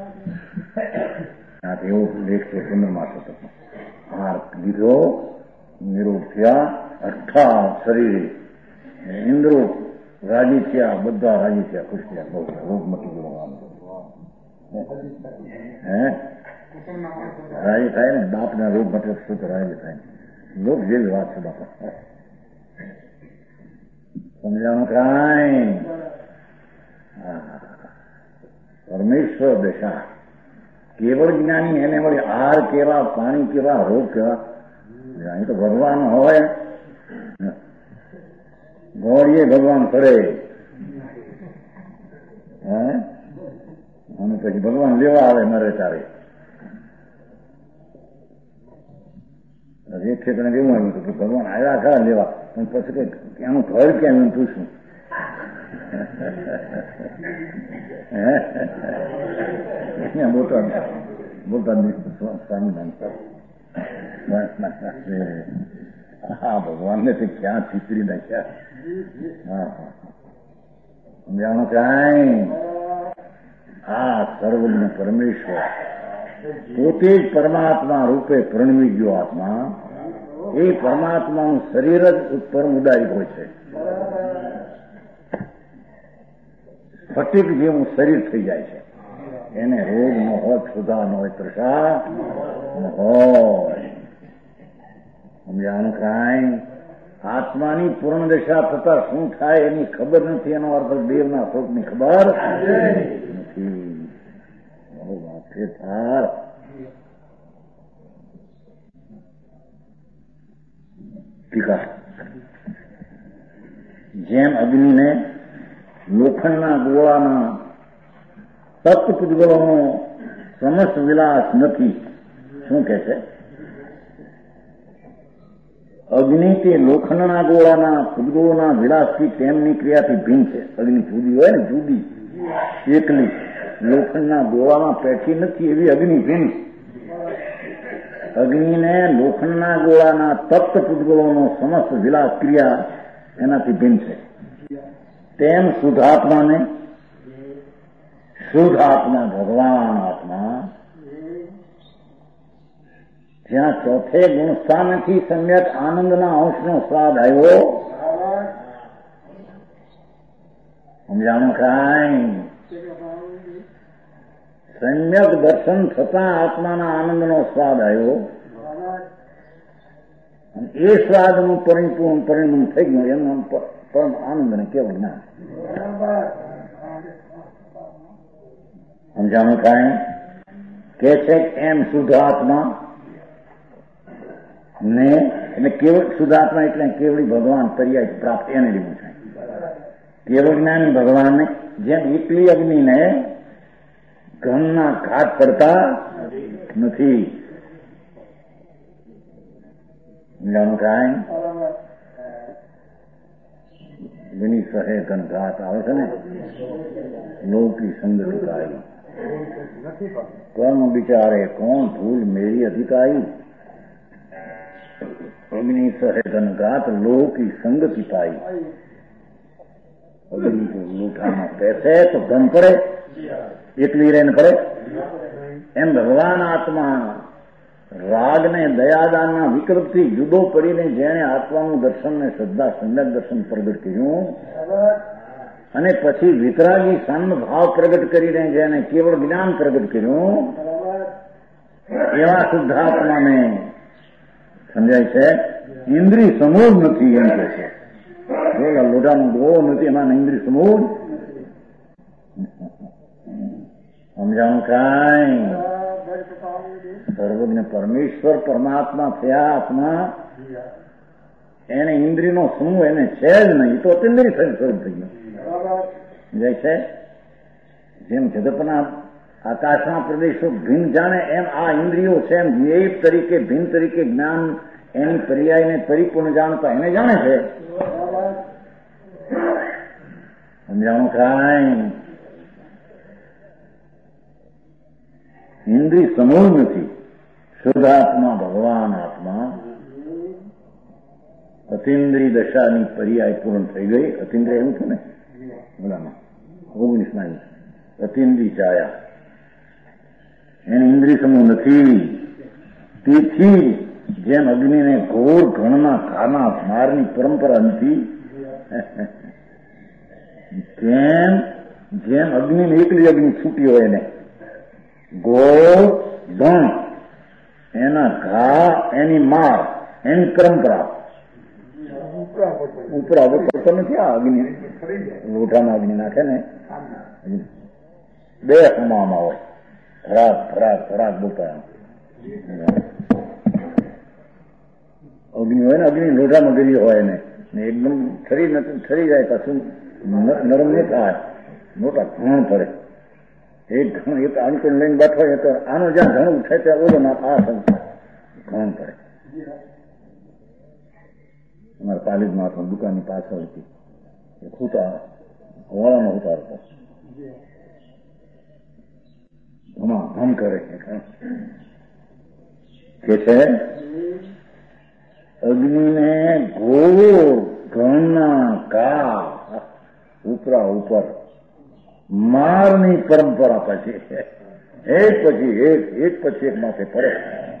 [SPEAKER 3] એવો લેખ છે 15મા શતકમાં. હાર લીધો, નિરોગ થયા, અઠ્ઠા શરીરે ઇન્દ્રો રાજી થયા, બધા રાજી થયા, ખુશ થયા, બહુ રોગ મટી ગયો. હે રાજી થાય ને, બાપના રોગ મટે શું તો રાજી થાય. લોક જેવી વાત છે બાપા. સમજાણું? કાંઈ પરમેશ્વર દશા કેવળ જ્ઞાની, એને વળી આહાર કેવા, પાણી કેવા, રોગ કેવા. અહીં તો ભગવાન હોય, ગોળીએ ભગવાન કરે, હે અને પછી ભગવાન લેવા આવે મરે તારે. એક ક્ષેત્રે એવું આવ્યું હતું કે ભગવાન આવ્યા ખરા લેવા, પણ પછી કઈ એનું ઘર કેમ એમ પૂછું. હા, ભગવાનને તે ક્યાં ચીતરી નાખ્યા. સમજાણું? કાંઈ આ સર્વજ્ઞ પરમેશ્વર પોતે જ પરમાત્મા રૂપે પ્રણવી ગયો આત્મા. એ પરમાત્માનું શરીર જ પરમ ઉદારી હોય છે. સ્ફટિક જેવું શરીર થઈ જાય છે. એને રોગ ન હોય, ક્ષુધા ન હોય, તૃષા ન હોય. સમજાણું? કાંઈ આત્માની પૂર્ણ દશા થતા શું થાય એની ખબર નથી. એનો અર્થ દેવના સ્વરૂપની ખબર નથી. બહુ વાત છે થાર. ટીકા. જેમ અગ્નિને લોખંડના ગોળાના તત્પુદ્ગલોનો સમસ્ત વિલાસ નથી. શું કે છે? અગ્નિ તે લોખંડના ગોળાના પૂદગોળોના વિલાસથી તેમની ક્રિયાથી ભિન્ન છે. અગ્નિ જુદી હોય ને, જુદી એકલી, લોખંડના ગોળામાં પેઠી નથી, એવી અગ્નિ ભિન્ન. અગ્નિને લોખંડના ગોળાના તપ્ત પૂદગોળોનો સમસ્ત વિલાસ ક્રિયા એનાથી ભિન્ન છે. તેમ શુદ્ધાત્માને, શુદ્ધ આત્મા ભગવાન આત્મા જ્યાં ચોથે ગુણસ્થાનથી સમ્યક આનંદના અંશનો સ્વાદ આવ્યો. સમજાણું? કાંઈ સમ્યક દર્શન થતા આત્માના આનંદનો સ્વાદ આવ્યો, અને એ સ્વાદનું પરિણામ થઈ ગયું એમનું પરમ આનંદને કેવળ જ્ઞાન. સમજાણું? કાંઈ કે છે એમ શુદ્ધ આત્મા ને એટલે કેવળ શુદ્ધાત્મા એટલે કેવળી ભગવાન પર્યાય પ્રાપ્ત એને લીધું છે. કેવળ જ્ઞાની ભગવાનને જેમ એકલી અગ્નિને ઘનના ઘાત પડતા નથી. જાણું? કાંઈ વિની સહે ઘન ઘાત આવે છે ને, લોકી સંગતિકારી કર્મ વિચારે કોણ ભૂલ મેરી અધિકારી. અગ્નિ સહે ઘન ઘાત લોકી સંગતિ પાઈ. અગ્નિ લોઠામાં પેસે તો ધન પડે, એકલી રહીને પડે. એમ ભગવાન આત્મા રાગ ને દયાદાનના વિકલ્પથી જુદો પડીને જેણે આત્માનું દર્શન ને શ્રદ્ધા સમ્યક દર્શન પ્રગટ કર્યું અને પછી વિતરાગી સામ્ય ભાવ પ્રગટ કરીને જેને કેવળ જ્ઞાન પ્રગટ કર્યું એવા શુદ્ધાત્માને સમજાય છે ઇન્દ્રિય સમૂહ નથી એમ કે છે. બોલા લોઢાનો ડોવો નથી એમાં ઇન્દ્રિય સમૂહ સમજાવું કાંઈ સર્વજ્ઞ પરમેશ્વર પરમાત્મા થયા આત્મા એને ઇન્દ્રિયનો સમૂહ એને છે જ નહીં, તો અતિન્દ્રિય સ્વરૂપ થઈ ગયું. સમજાય છે જેમ જગતના આકાશના પ્રદેશો ભિન્ન જાણે એમ આ ઇન્દ્રિયો છે એમ એક તરીકે ભિન્ન તરીકે જ્ઞાન એની પર્યાયને પરિપૂર્ણ જાણતા એને જાણે છે. સમજાણું કાંઈ ઇન્દ્રિય સમૂહ નથી. શુદ્ધાત્મા ભગવાન આત્મા અતિન્દ્રિય દશાની પર્યાય પૂર્ણ થઈ ગઈ. અતિન્દ્રિય એવું થયું ને બોલામાં 19 અતિન્દ્રિય ચાયા એને ઇન્દ્રિય સમૂહ નથી. તેથી જેમ અગ્નિને ઘોર ઘણના ખાના મારની પરંપરા નથી જેમ અગ્નિને એકલી અગ્નિ છૂટી હોય એને ગોળ ધણ એના ઘા એની માર એની પરંપરા ઉપરા તો નથી. આ અગ્નિ લોઢામાં અગ્નિ નાખે ને બે સમામાં હોય ફરાક ફરાક ફરાક બોલતા અગ્નિ હોય ને અગ્નિ લોઢામાં ગરી હોય ને એકદમ ઠરી જાય પાછું નરમ નહીં થાય મોટા ઘણ પડે. એક ઘણ એક આંકણ લઈને બેઠો હોય તો આનો જ્યાં ઘણ ઉઠે ત્યાં ઓલો ના આ ઘણ પડે. અમારા પાલિજમાં દુકાનની પાછળ હતી ખૂતા હોવાળામાં ઉતારતો ધમ કરે કે છે અગ્નિને ઘોર ઘણના કા ઉપરા ઉપર મારની પરંપરા પછી એક પછી એક પછી એક માથે પડે.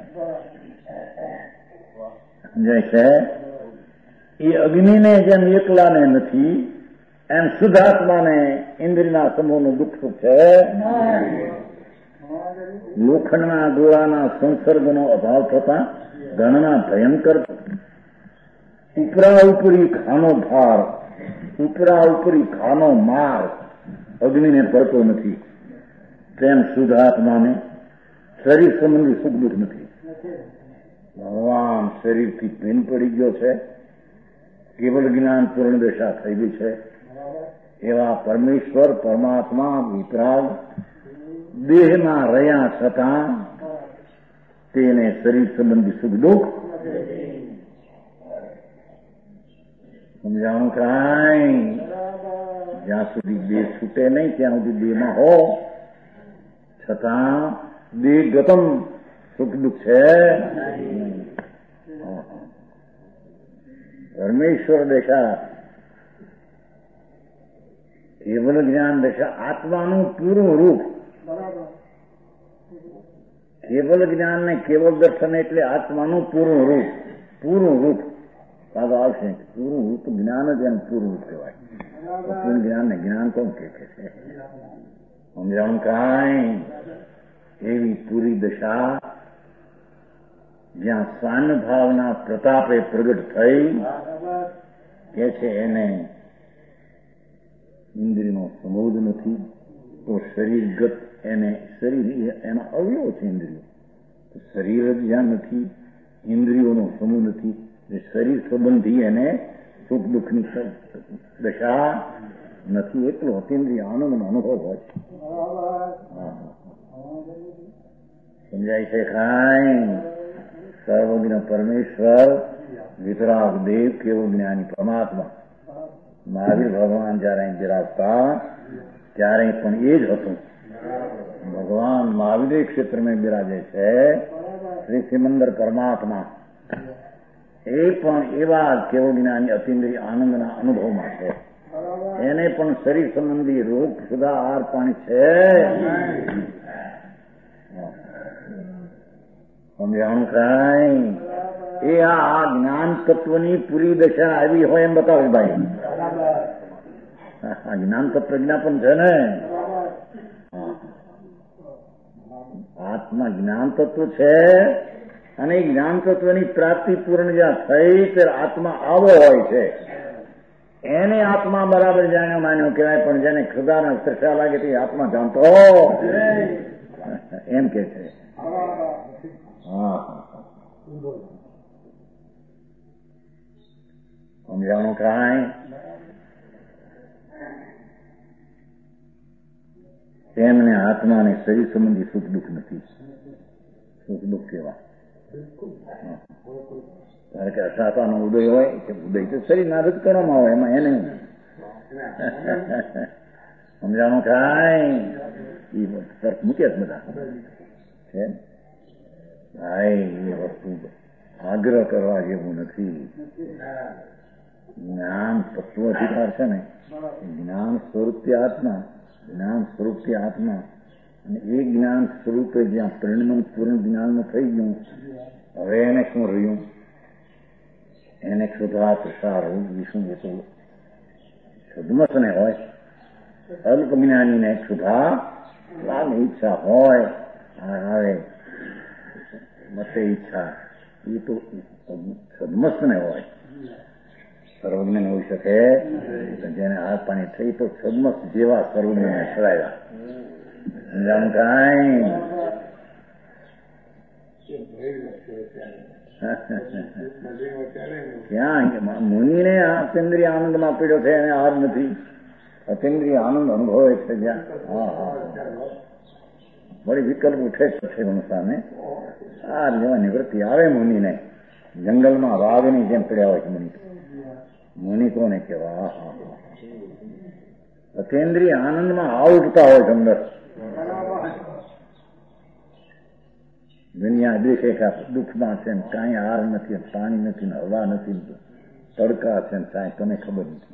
[SPEAKER 3] સમજાય છે એ અગ્નિને જેમ એકલાને નથી એમ શુદ્ધાત્માને ઇન્દ્રિયના સમૂહનું દુઃખ સુખ છે. લોખંડના ગોળાના સંસર્ગનો અભાવ થતા ઘણના ભયંકર ઉપરા ઉપરી ખાનો ભાર ઉપરા ઉપરી ખાનો માર અગ્નિને પડતો નથી. તેમ શુદ્ધાત્માને શરીર સંબંધી સુખ દુઃખ નથી. ભગવાન શરીરથી ભિન્ન પડી ગયો છે. કેવલ જ્ઞાન પૂર્ણ દશા થઈ ગઈ છે. એવા પરમેશ્વર પરમાત્મા વિતરાગ દેહમાં રહ્યા છતાં તેને શરીર સંબંધી સુખ દુઃખ સમજાણું કાંઈ જ્યાં સુધી દેહ છૂટે નહીં ત્યાં સુધી દેહમાં હો છતાં દેહ ગતમ સુખ દુઃખ છે. પરમેશ્વર દશા કેવલ જ્ઞાન દશા આત્માનું પૂરું રૂપ. કેવલ જ્ઞાન ને કેવલ દર્શન એટલે આત્માનું પૂરું રૂપ. પૂરું રૂપ કાદો આવશે. પૂરું રૂપ જ્ઞાન જ એમ પૂરું રૂપ કહેવાય. પૂરું જ્ઞાન ને જ્ઞાન કોણ કે છે સમજાણું કાંઈ એવી પૂરી દશા જ્યાં સાન ભાવના પ્રતાપે પ્રગટ થઈ કે છે એને ઇન્દ્રિયનો સમૂહ નથી. તો શરીરગત એને શરીર એના અવયવ છે ઇન્દ્રિયો. તો શરીર જ જ્યાં નથી ઇન્દ્રિયોનો સમૂહ નથી. શરીર સંબંધી એને સુખ દુઃખની દશા નથી. એટલો અતિન્દ્રિય આનંદનો અનુભવ હોય છે. સમજાય છે કાંઈ સર્વજ્ઞ પરમેશ્વર વિતરાગ દેવ કેવો જ્ઞાની પરમાત્મા મહાવીર ભગવાન જયારે અહીં બિરાજતા ત્યારે પણ એ જ હતું. ભગવાન મહાવીર ક્ષેત્રમાં બિરાજે છે. શ્રી સિમંદર પરમાત્મા એ પણ એવા કેવો જ્ઞાની અતિન્દ્રિય આનંદના અનુભવમાં છે. એને પણ શરીર સંબંધી રોગ સુધા આહાર પાણી છે. સમજાણું કાંઈ એ આ જ્ઞાન તત્વની પૂરી દશા આવી હોય એમ બતાવે ભાઈ. આ જ્ઞાન તત્વ જ્ઞાપન છે ને. આત્મા જ્ઞાન તત્વ છે અને એ જ્ઞાન તત્વની પ્રાપ્તિ પૂર્ણ જ્યાં થઈ ત્યારે આત્મા આવો હોય છે. એને આત્મા બરાબર જાણ્યો માન્યો કહેવાય, પણ જેને ખુદાને તૃષા લાગે તે આત્મા જાણતો એમ કે છે. હા, સમજાણું કાંઈ? તેમને આત્માને શરીર સંબંધી સુખ દુઃખ નથી. સુખ દુઃખ કેવા? કારણ કે અસાતાનો ઉદય હોય કે ઉદય તો શરીરના રજકણોમાં હોય, એમાં એને સમજાણું કાંઈ? એ તર્ક મૂક્યા જ બધા છે. ભાઈ એ વસ્તુ આગ્રહ કરવા જેવું નથી. જ્ઞાન તત્વ અધિકાર છે ને, જ્ઞાન સ્વરૂપથી આત્મા, જ્ઞાન સ્વરૂપથી આત્મા, અને એ જ્ઞાન સ્વરૂપે જ્યાં પરિણમન પૂર્ણ જ્ઞાનમાં થઈ ગયું, હવે એને શું રહ્યું? એને ક્ષુધા તૃષા રોગ વિષ્ણુ એ તો સદમસને હોય. અલ્પ જ્ઞાનીને ક્ષુધા લાભ ઈચ્છા હોય, હવે મતે ઈચ્છા એ તો સદમસ્તને હોય. સર્વજ્ઞ હોઈ શકે જેને હાથ પાણી થઈ તો સદમસ્ત જેવા સર્વજ્ઞને છડાયા. સમજાણું કાંઈ? ક્યાં મુનિને અતિન્દ્રિય આનંદમાં પીડ્યો છે એને હાર નથી. અતિન્દ્રિય આનંદ અનુભવે છે જ્યાં. હા હા, વળી વિકલ્પ ઉઠે છે સામે. આ જેવા નિવૃત્તિ આવે મુનિને, જંગલમાં વાઘની જેમ પડ્યા હોય છે મુનિ. મુનિ કોને કહેવા? અતિન્દ્રિય આનંદમાં આવડતા હોય છે અંદર. દુનિયા દેખે કે દુઃખમાં છે ને કાંઈ હાર નથી, પાણી નથી ને હવા નથી, તડકા છે ને કાંઈ તને ખબર નથી.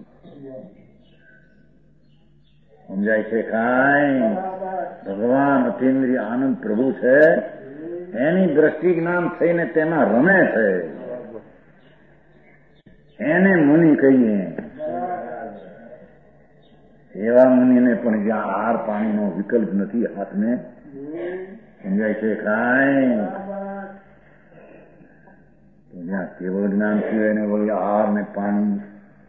[SPEAKER 3] સમજાય છે કાંઈ? ભગવાન અતિન્દ્રિય આનંદ પ્રભુ છે, એની દ્રષ્ટિ જ્ઞાન થઈને તેમાં રમે છે, એને મુનિ કહીએ. એવા મુનિને પણ જ્યાં આહાર પાણીનો વિકલ્પ નથી હાથને. સમજાય છે કાંઈ? જ્યાં કેવળ જ્ઞાન સિવાય ને વળી આહાર ને પાણી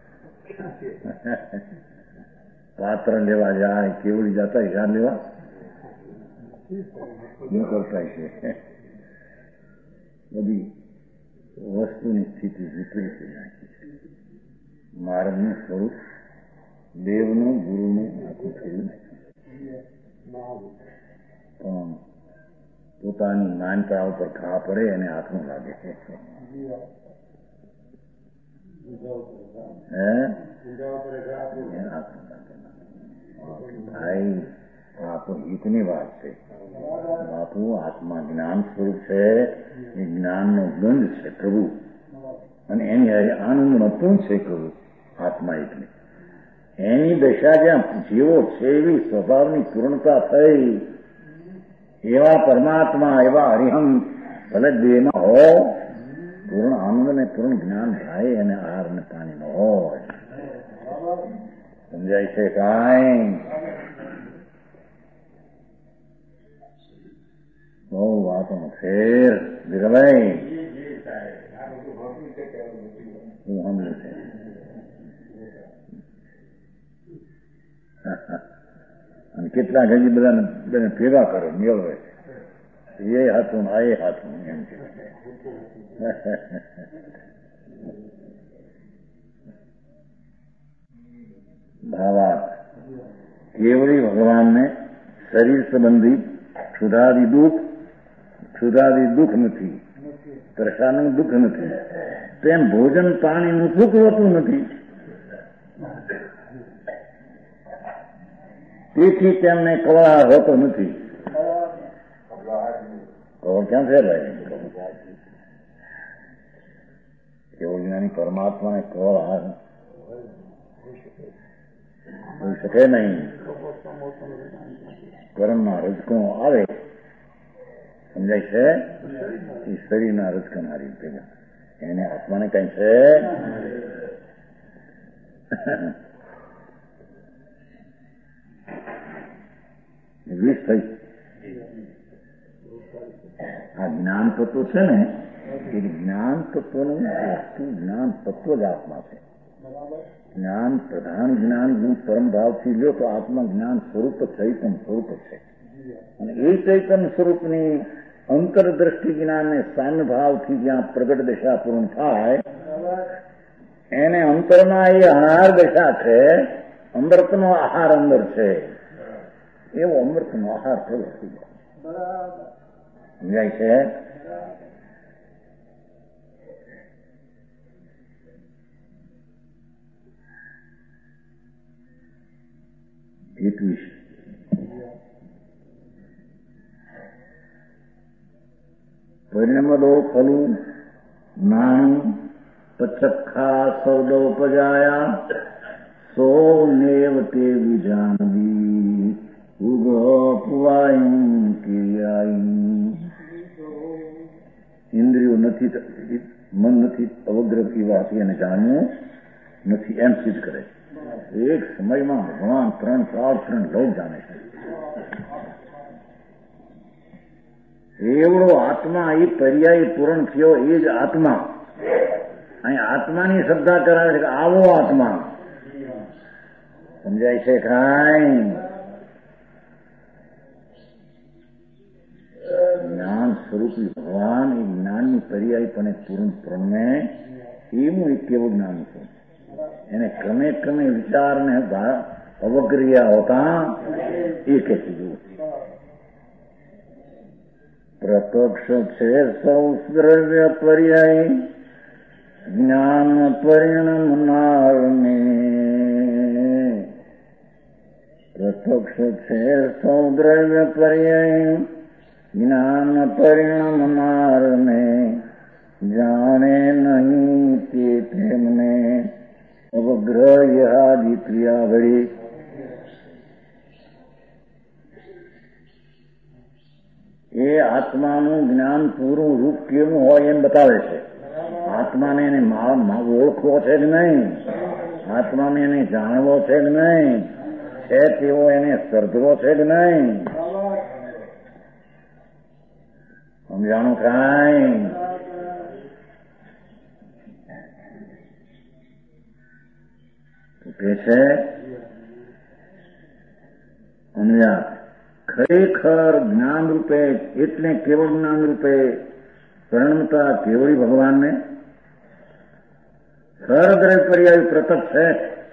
[SPEAKER 3] પાત્ર લેવા જાય, કેવળી જતા હિસાબ લેવા કરતા છે. બધી વસ્તુની સ્થિતિ વિપરીત થઈ નાખી છે. માર્ગનું સ્વરૂપ દેવનું ગુરુનું આખું થયું પણ પોતાની માનતા ઉપર ઘા પડે અને હાથમાં લાગે છે. ભાઈ આ તો હિતની વાત છે. બાપુ આત્મા જ્ઞાન સ્વરૂપ છે, એ જ્ઞાનનો ગંધ છે પ્રભુ, અને એની આનંદનો પૂર્ણ છે પ્રભુ આત્મા. એટલે એની દશા જ્યાં જેવો છે એવી સ્વભાવની પૂર્ણતા થઈ, એવા પરમાત્મા, એવા હરિહંસ ભલે દેહમાં હો, પૂર્ણ આનંદ ને પૂર્ણ જ્ઞાન થાય અને આહાર ને પાણી નો હોય. સમજાય છે કાંઈ? બહુ વાતોનો ફેર વિરભાઈ હું સાંભળ્યું છે. અને કેટલાક હજી બધાને ભેગા કરે, મેળવે એ હાથું આ એ હાથું એમ કે ભાવાર્થ કેવળી ભગવાનને શરીર સંબંધી ક્ષુધાદી દુઃખ નથી, તરસાનું દુઃખ નથી, તેમ ભોજન પાણીનું સુખ હોતું નથી. તેથી તેમને કવળાટ હોતો નથી. કવળ ક્યાં છે ભાઈ? કેવળ જ્ઞાની પરમાત્માને કવળાટ હોઈ શકે નહીં. કર્મમાં રજકણો આવે, સમજાય છે? એ શરીરના રજકનારી ભેગા એને આત્માને કઈ છે? વીસ થઈ. આ જ્ઞાન તત્વ છે ને એ જ્ઞાન તત્વનું જ્ઞાન તત્વ જ આત્મા છે. જ્ઞાન પ્રધાન જ્ઞાન હું પરમ ભાવથી લ્યો તો આત્મા જ્ઞાન સ્વરૂપ ચૈતન્ય સ્વરૂપ છે. અને એ ચૈતન્ય સ્વરૂપની અંતરદ્રષ્ટિ જ્ઞાનને સામ્ય ભાવથી જ્યાં પ્રગટ દશા પૂર્ણ થાય એને અંતરમાં એ આહાર દશા છે. અમૃતનો આહાર અંદર છે એવો અમૃતનો આહાર પ્રગટ થઈ જાય. સમજાય છે? એકવીસ પરિણમદો ખલુ નામ પચખ્ખા સૌદોપજાયા સો નેવ તે વિજાનવી ઉગપવાયમ ક્રિયાઈ. ઇન્દ્રિયો નથી, મન નથી અવગ્રહ વાસી અને જાણ્યું નથી એમ સિદ્ધ કરે. એક સમયમાં ભગવાન 3 સાલ 3 લોક જાણે છે. એવડો આત્મા એ પર્યાય પૂરણ થયો એ જ આત્મા અહીં આત્માની શ્રદ્ધા કરાવે છે કે આવો આત્મા. સમજાય છે? કાંઈ જ્ઞાન સ્વરૂપી ભગવાન એ જ્ઞાનની પર્યાયપણે પૂર્ણ પ્રણમે એવું એક કેવું જ્ઞાન છે. એને ક્રમે ક્રમે વિચારને અવગ્રહ્યા હોતા એ કે કીધું પ્રત્યક્ષ છે સૌ દ્રવ્ય પર્યાય જ્ઞાન પરિણમનારને. પ્રત્યક્ષ છે સૌ દ્રવ્ય પર્યાય જ્ઞાન પરિણમનારને. જાણે નહીં તે તેમને અવગ્રહ્યાદિ ક્રિયા વળી. એ આત્માનું જ્ઞાન પૂરું રૂપ કેવું હોય એમ બતાવે છે. આત્માને એને ઓળખવો છે કે નહીં, આત્માને એને જાણવો છે કે નહીં, છે તેવો એને સર્જવો છે કે નહીં. સમજાણું કાંઈ? કે છે અનુયાત ખરેખર જ્ઞાન રૂપે એટલે કેવળ જ્ઞાન રૂપે પરિણમતા કેવળી ભગવાનને સર્વદ્રવ્ય પર્યાય પ્રત્યક્ષ છે.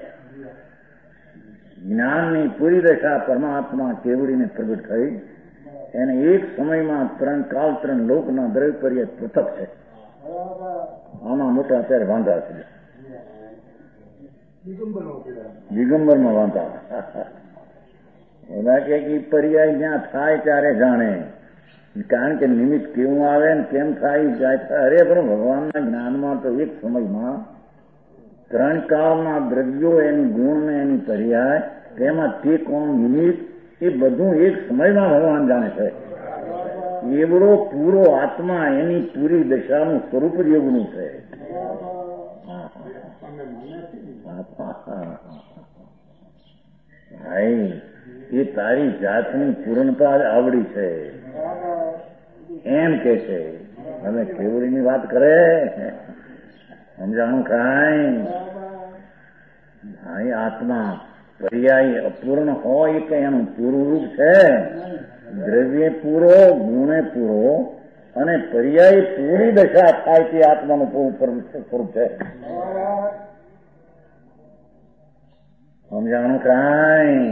[SPEAKER 3] જ્ઞાનની પૂરી દશા પરમાત્મા કેવળીને પ્રગટ થઈ એને એક સમયમાં 3 કાલ 3 લોકના દ્રવ્ય પર્યાય પ્રત્યક્ષ છે. આમાં મોટા અત્યારે વાંધા છે. દિગંબરમાં વાંધા. એના કે પર્યાય જ્યાં થાય ત્યારે જાણે, કારણ કે નિમિત્ત કેવું આવે ને કેમ થાય જાય. અરે પણ ભગવાનના જ્ઞાનમાં તો એક સમયમાં 3 કાળના દ્રવ્યો એની ગુણ ને એની પર્યાય તેમાં તે કોણ નિમિત્ત એ બધું એક સમયમાં ભગવાન જાણે છે. એવડો પૂરો આત્મા એની પૂરી દશાનું સ્વરૂપ જ એવડું છે. ભાઈ એ તારી જાતની પૂર્ણતા જ આવડી છે એમ કે છે. હવે કેવડીની વાત કરે સમજાણું કાંઈ? ભાઈ આત્મા પર્યાય અપૂર્ણ હોય કે એનું પૂરું રૂપ છે. દ્રવ્ય પૂરો, ગુણે પૂરો અને પર્યાય પૂરી દશા થાય તે આત્માનું પૂરું સ્વરૂપ છે. સમજાણું કાંઈ?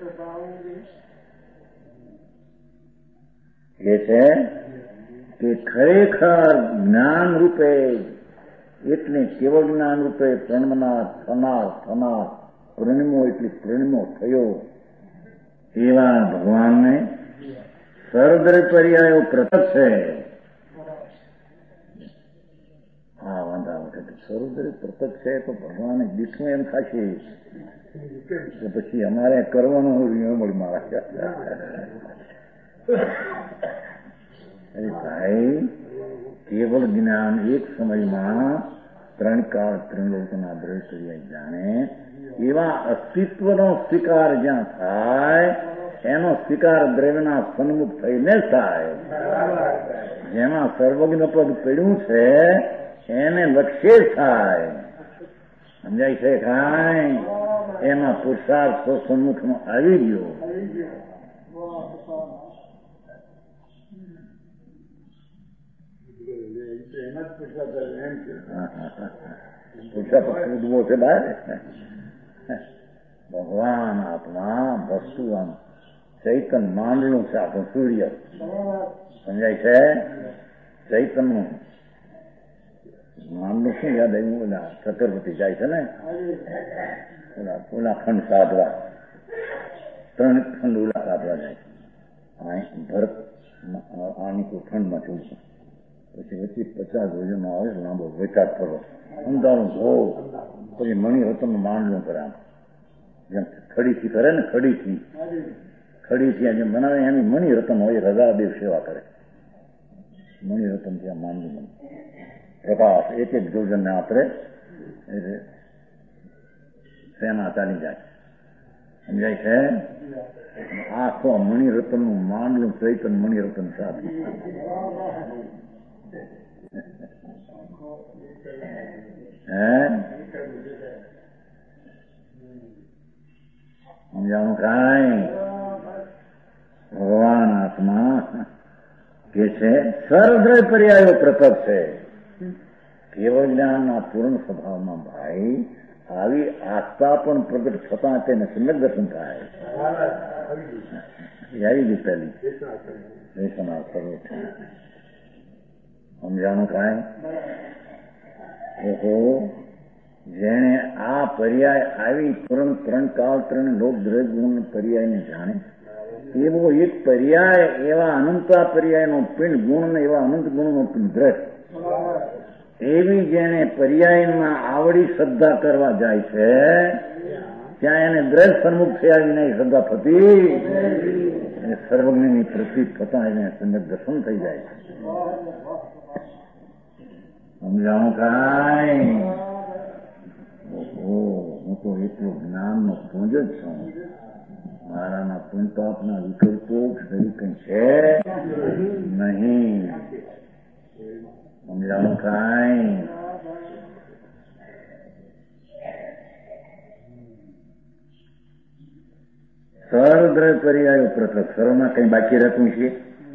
[SPEAKER 3] એ છે કે ખરેખર જ્ઞાન રૂપે એટલે કેવળ જ્ઞાન રૂપે પ્રણમનાર થનાર પરિણમો એટલે પરિણમો થયો એવા ભગવાનને સર્વદ્રવ્ય પર્યાયો પ્રત્યક્ષ છે. હા વાંધા વખતે સર્વદ્રવ્ય પ્રત્યક્ષ છે તો ભગવાને દીઠું એમ થશે તો પછી અમારે કરવાનું મળી મારા અરે ભાઈ, કેવળ જ્ઞાન એક સમયમાં ત્રણ કાળ ત્રણ લોકોના દ્રઢ પર્યાય જાણે એવા અસ્તિત્વનો સ્વીકાર જ્યાં થાય એનો સ્વીકાર દ્રવ્યના સન્મુખ થઈને થાય. જેમાં સર્વજ્ઞ પદ પડ્યું છે એને લક્ષ્ય થાય. સમજાય છે કાંઈ? એમાં પુરુષાર્થ સન્મુખનો આવી ગયો. પુરુષાર્થ ઉદવો છે બહાર. ભગવાન આત્મા વસ્તુ આમ ચૈતન માંડલું છે આપણું સૂર્ય. સમજાય છે? ચૈતનનું માંડલું શું યાદ આવ્યું? ઓલા છતરપતિ જાય છે ને ઓલા ખંડ સાધવા, 3 ખંડ ઓલા સાધવા જાય છે. ભરત આની કોઈ ખંડમાં છું પછી વચ્ચે 50 ભોજનો આવે લાંબો વિચાર કરો અંધારું ધો પછી મણિરત્ન માંડલું કરે. જેમ ખડીથી કરે ને ખડીથી જેમ બનાવે એની મણિરત્ન હોય. રજાદેવ સેવા કરે. મણિરત્ન ત્યાં માંડલું બને. પ્રકાશ એક જોજનને આપરે સેના ચાલી જાય. સમજાય છે? આખો મણિરત્નનું માંડલું ચૈતન મણિરત્ન સાથે. સમજાણું કાંઈ? ભગવાન આત્મા કે છે સર્વદ્રય પર્યાયો પ્રકટ છે. કેવળ જ્ઞાનના પૂર્ણ સ્વભાવમાં ભાઈ આવી આસ્થા પણ પ્રગટ થતા તેને સમ્યક દર્શન થાય. આવી ગઈ પહેલી દેશના સર્વ સમજાણું કાંઈ? ઓહો, જેણે આ પર્યાય આવી તુરંત 3 કાળ 3 લોક દ્રવ્ય ગુણ પર્યાયને જાણે એવો એક પર્યાય એવા અનંતા પર્યાયનો પિંડ ગુણ ને એવા અનંત ગુણનો પિંડ દ્રઢ એવી જેને પર્યાયમાં આવડી શ્રદ્ધા કરવા જાય છે ત્યાં એને દ્રઢ સન્મુખ થયા વિના શ્રદ્ધા થતી અને સર્વજ્ઞની પ્રતીત થતા એને સમ્યક દર્શન થઈ જાય છે. સમજાણું કાંઈ? હું તો એટલું જ્ઞાનનો પુંજ જ છું. મારાના પુંજપાપના વિકલ્પો ખરી કંઈ છે નહીં. સમજાણું કાંઈ? સર્વદ્રય પર્યાયો પ્રથક. સર્વમાં કઈ બાકી રહેતું છે?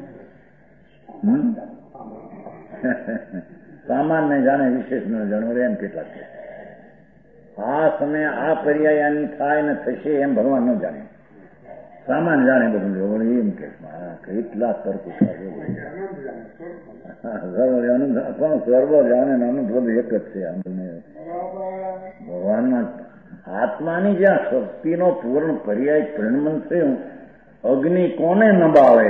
[SPEAKER 3] સામાન્ય જાણે વિશેષ ન જાણવું એમ કેટલાક છે. આ સમયે આ પર્યાયાની થાય ને થશે એમ ભગવાન ન જાણે. સામાન્ય જાણે બધું એમ કે કેટલા તર્ક પણ સર્વ જાણે અનુભવ એક જ છે. ભગવાનના આત્માની જ્યાં શક્તિનો પૂર્ણ પર્યાય પરિણમન થયું અગ્નિ કોને ન બાળે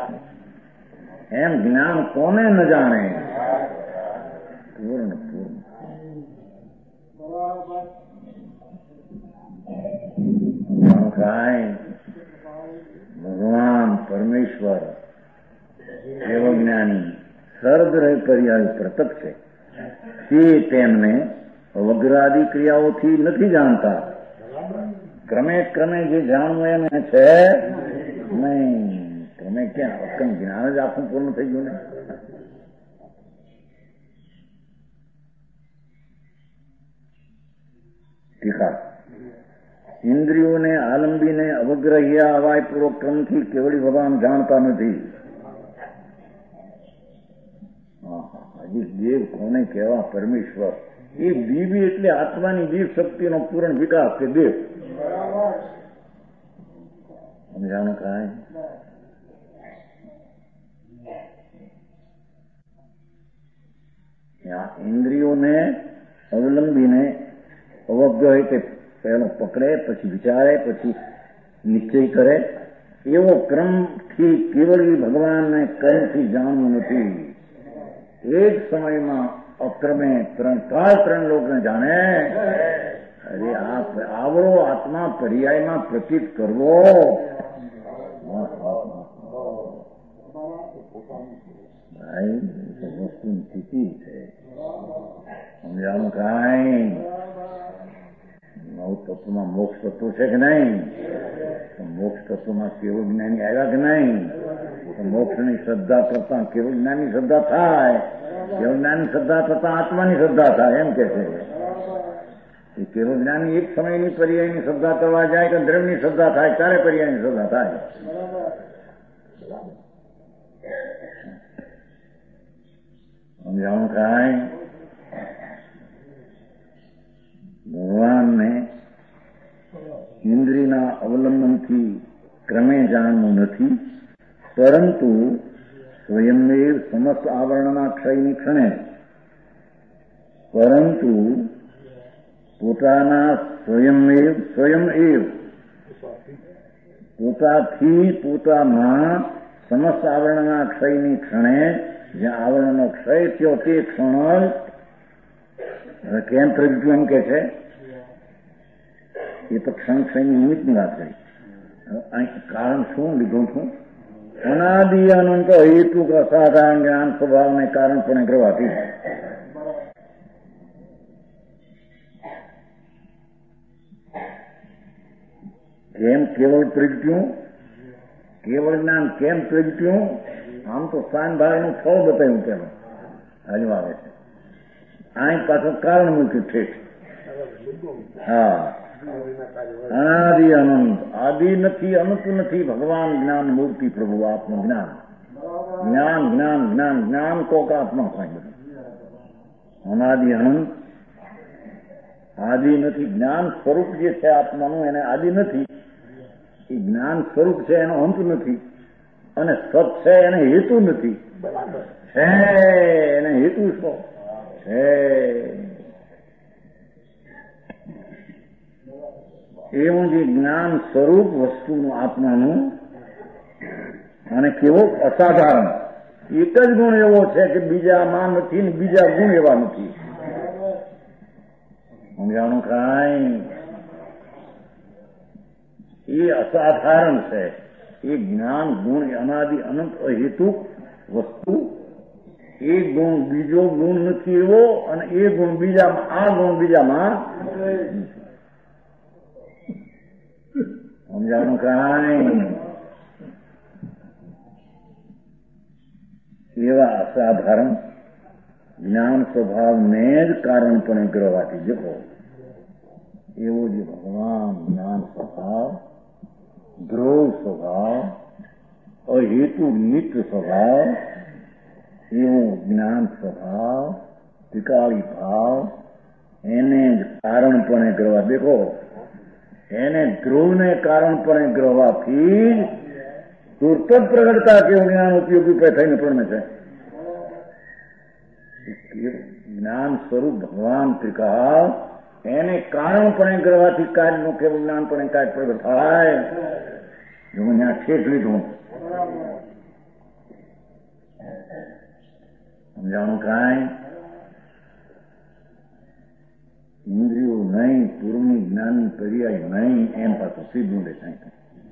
[SPEAKER 3] એમ જ્ઞાન કોને ન જાણે. પૂર્ણ ભગવાન પરમેશ્વર દેવજ્ઞાની સર્વદ્રય પર્યાય પ્રતક છે. તે તેમને વગ્રાદી ક્રિયાઓથી નથી જાણતા. ક્રમે ક્રમે જે જાણવું એને છે નહીં. ક્રમે ક્યાં અક્કમ જ્ઞાન જ આખું પૂર્ણ થઈ ગયું ને. ટીકા ઇન્દ્રિયોને આલંબીને અવગ્રહ્યા અવાય પૂર્વક ક્રમથી કેવળી ભગવાન જાણતા નથી. હજી દેવ કોને કહેવા? પરમેશ્વર. એ દિવ્ય એટલે આત્માની દિવ્ય શક્તિનો પૂર્ણ વિકાસ છે દેવ. સમજાણું કાંઈ? ઇન્દ્રિયોને અવલંબીને અવગ્રહ તે પહેલો પકડે પછી વિચારે પછી નિશ્ચય કરે એવો ક્રમથી કેવળી ભગવાનને કર્મથી જાણવું નથી. એક સમયમાં અક્રમે 3 કાળ 3 લોકને જાણે. અરે આવડો આત્મા પર્યાયમાં પ્રતીત કરવો भाई तो वस्तु स्थिति है समझाનું કાંઈ નવ તત્વમાં મોક્ષ તત્વ છે કે નહીં? તો મોક્ષ તત્વમાં કેવળ જ્ઞાની આવ્યા કે નહીં? તો મોક્ષની શ્રદ્ધા કરતા કેવળ જ્ઞાની શ્રદ્ધા થાય, કેવળ જ્ઞાની શ્રદ્ધા કરતા આત્માની શ્રદ્ધા થાય એમ કે છે. એ કેવળ જ્ઞાની એક સમયની પર્યાયની શ્રદ્ધા કરવા જાય કે દ્રવ્યની શ્રદ્ધા થાય ત્યારે પર્યાયની શ્રદ્ધા થાય. સમજાણું કાંઈ? ભગવાનને ઇન્દ્રિયના અવલંબનથી ક્રમે જાણવું નથી, પરંતુ સ્વયંમેવ સમસ્ત આવરણના ક્ષયની ક્ષણે પરંતુ પોતાના સ્વયં એવ પોતાથી પોતામાં સમસ્ત આવરણના ક્ષયની ક્ષણે જ્યાં આવરણનો ક્ષય થયો તે ક્ષણ કેમ પ્રગટ્યું એમ કે છે? એ તો ક્ષણની નિમિત્તની વાત કરી. કારણ શું લીધું છું? અનાદિ અનંત હેતુ અસાધારણ જ્ઞાન સ્વભાવને કારણપણે કરવાથી કેમ કેવળ પ્રગટ્યું? કેવળ જ્ઞાન કેમ પ્રગટ્યું? આમ તો સાન ભાઈનું ફળ બતાવ્યું પેલું હજુ આવે છે. અહીં પાછું કારણ મૂક્યું છે. હા, અનાદિ અનંત, આદિ નથી, અનંત નથી. ભગવાન જ્ઞાન મૂર્તિ, પ્રભુ આત્મ જ્ઞાન. જ્ઞાન જ્ઞાન જ્ઞાન જ્ઞાન કોક આત્મા થાય બધું. અનાદિ અનંત, આદિ નથી. જ્ઞાન સ્વરૂપ જે છે આત્માનું એને આદિ નથી. એ જ્ઞાન સ્વરૂપ છે એનો અંત નથી. અને સત છે એને હેતુ નથી. છે એને હેતુ શું છે? એવું જે જ્ઞાન સ્વરૂપ વસ્તુનું આત્માનું અને કેવો અસાધારણ એક જ ગુણ એવો છે કે બીજામાં નથી ને બીજા ગુણ એવા નથી. સમજાણું કાંઈ? એ અસાધારણ છે. એ જ્ઞાન ગુણ અનાદિ અનંત અહેતુક વસ્તુ. એ ગુણ બીજો ગુણ નથી એવો અને એ ગુણ બીજામાં, આ ગુણ બીજામાં સમજાણું કાંઈ? એવા અસાધારણ જ્ઞાન સ્વભાવને જ કારણપણે ગ્રહવાથી જપો. એવો જે ભગવાન જ્ઞાન સ્વભાવ, ધ્રુવ સ્વભાવ, અહેતુ નિત્ય સ્વભાવ, એવું જ્ઞાન સ્વભાવ, ત્રિકાળી ભાવ એને જ કારણપણે ગ્રહવા. દેખો, એને ધ્રુવને કારણપણે ગ્રહવાથી તુરત જ પ્રગટતા કેવું જ્ઞાન ઉપયોગી થઈને પ્રમે છે. જ્ઞાન સ્વરૂપ ભગવાન ત્રિકાળ એને કારણપણે ગ્રહવાથી કાર્યનું કેવું જ્ઞાનપણે કાર્ય પ્રગટ થાય. જો મેં આ ઠેક લીધું. સમજાણું કાંઈ? ઇન્દ્રિયો નહીં, પૂર્વની જ્ઞાનની પર્યાય નહીં, એમ પાછું સીધું દેખાય.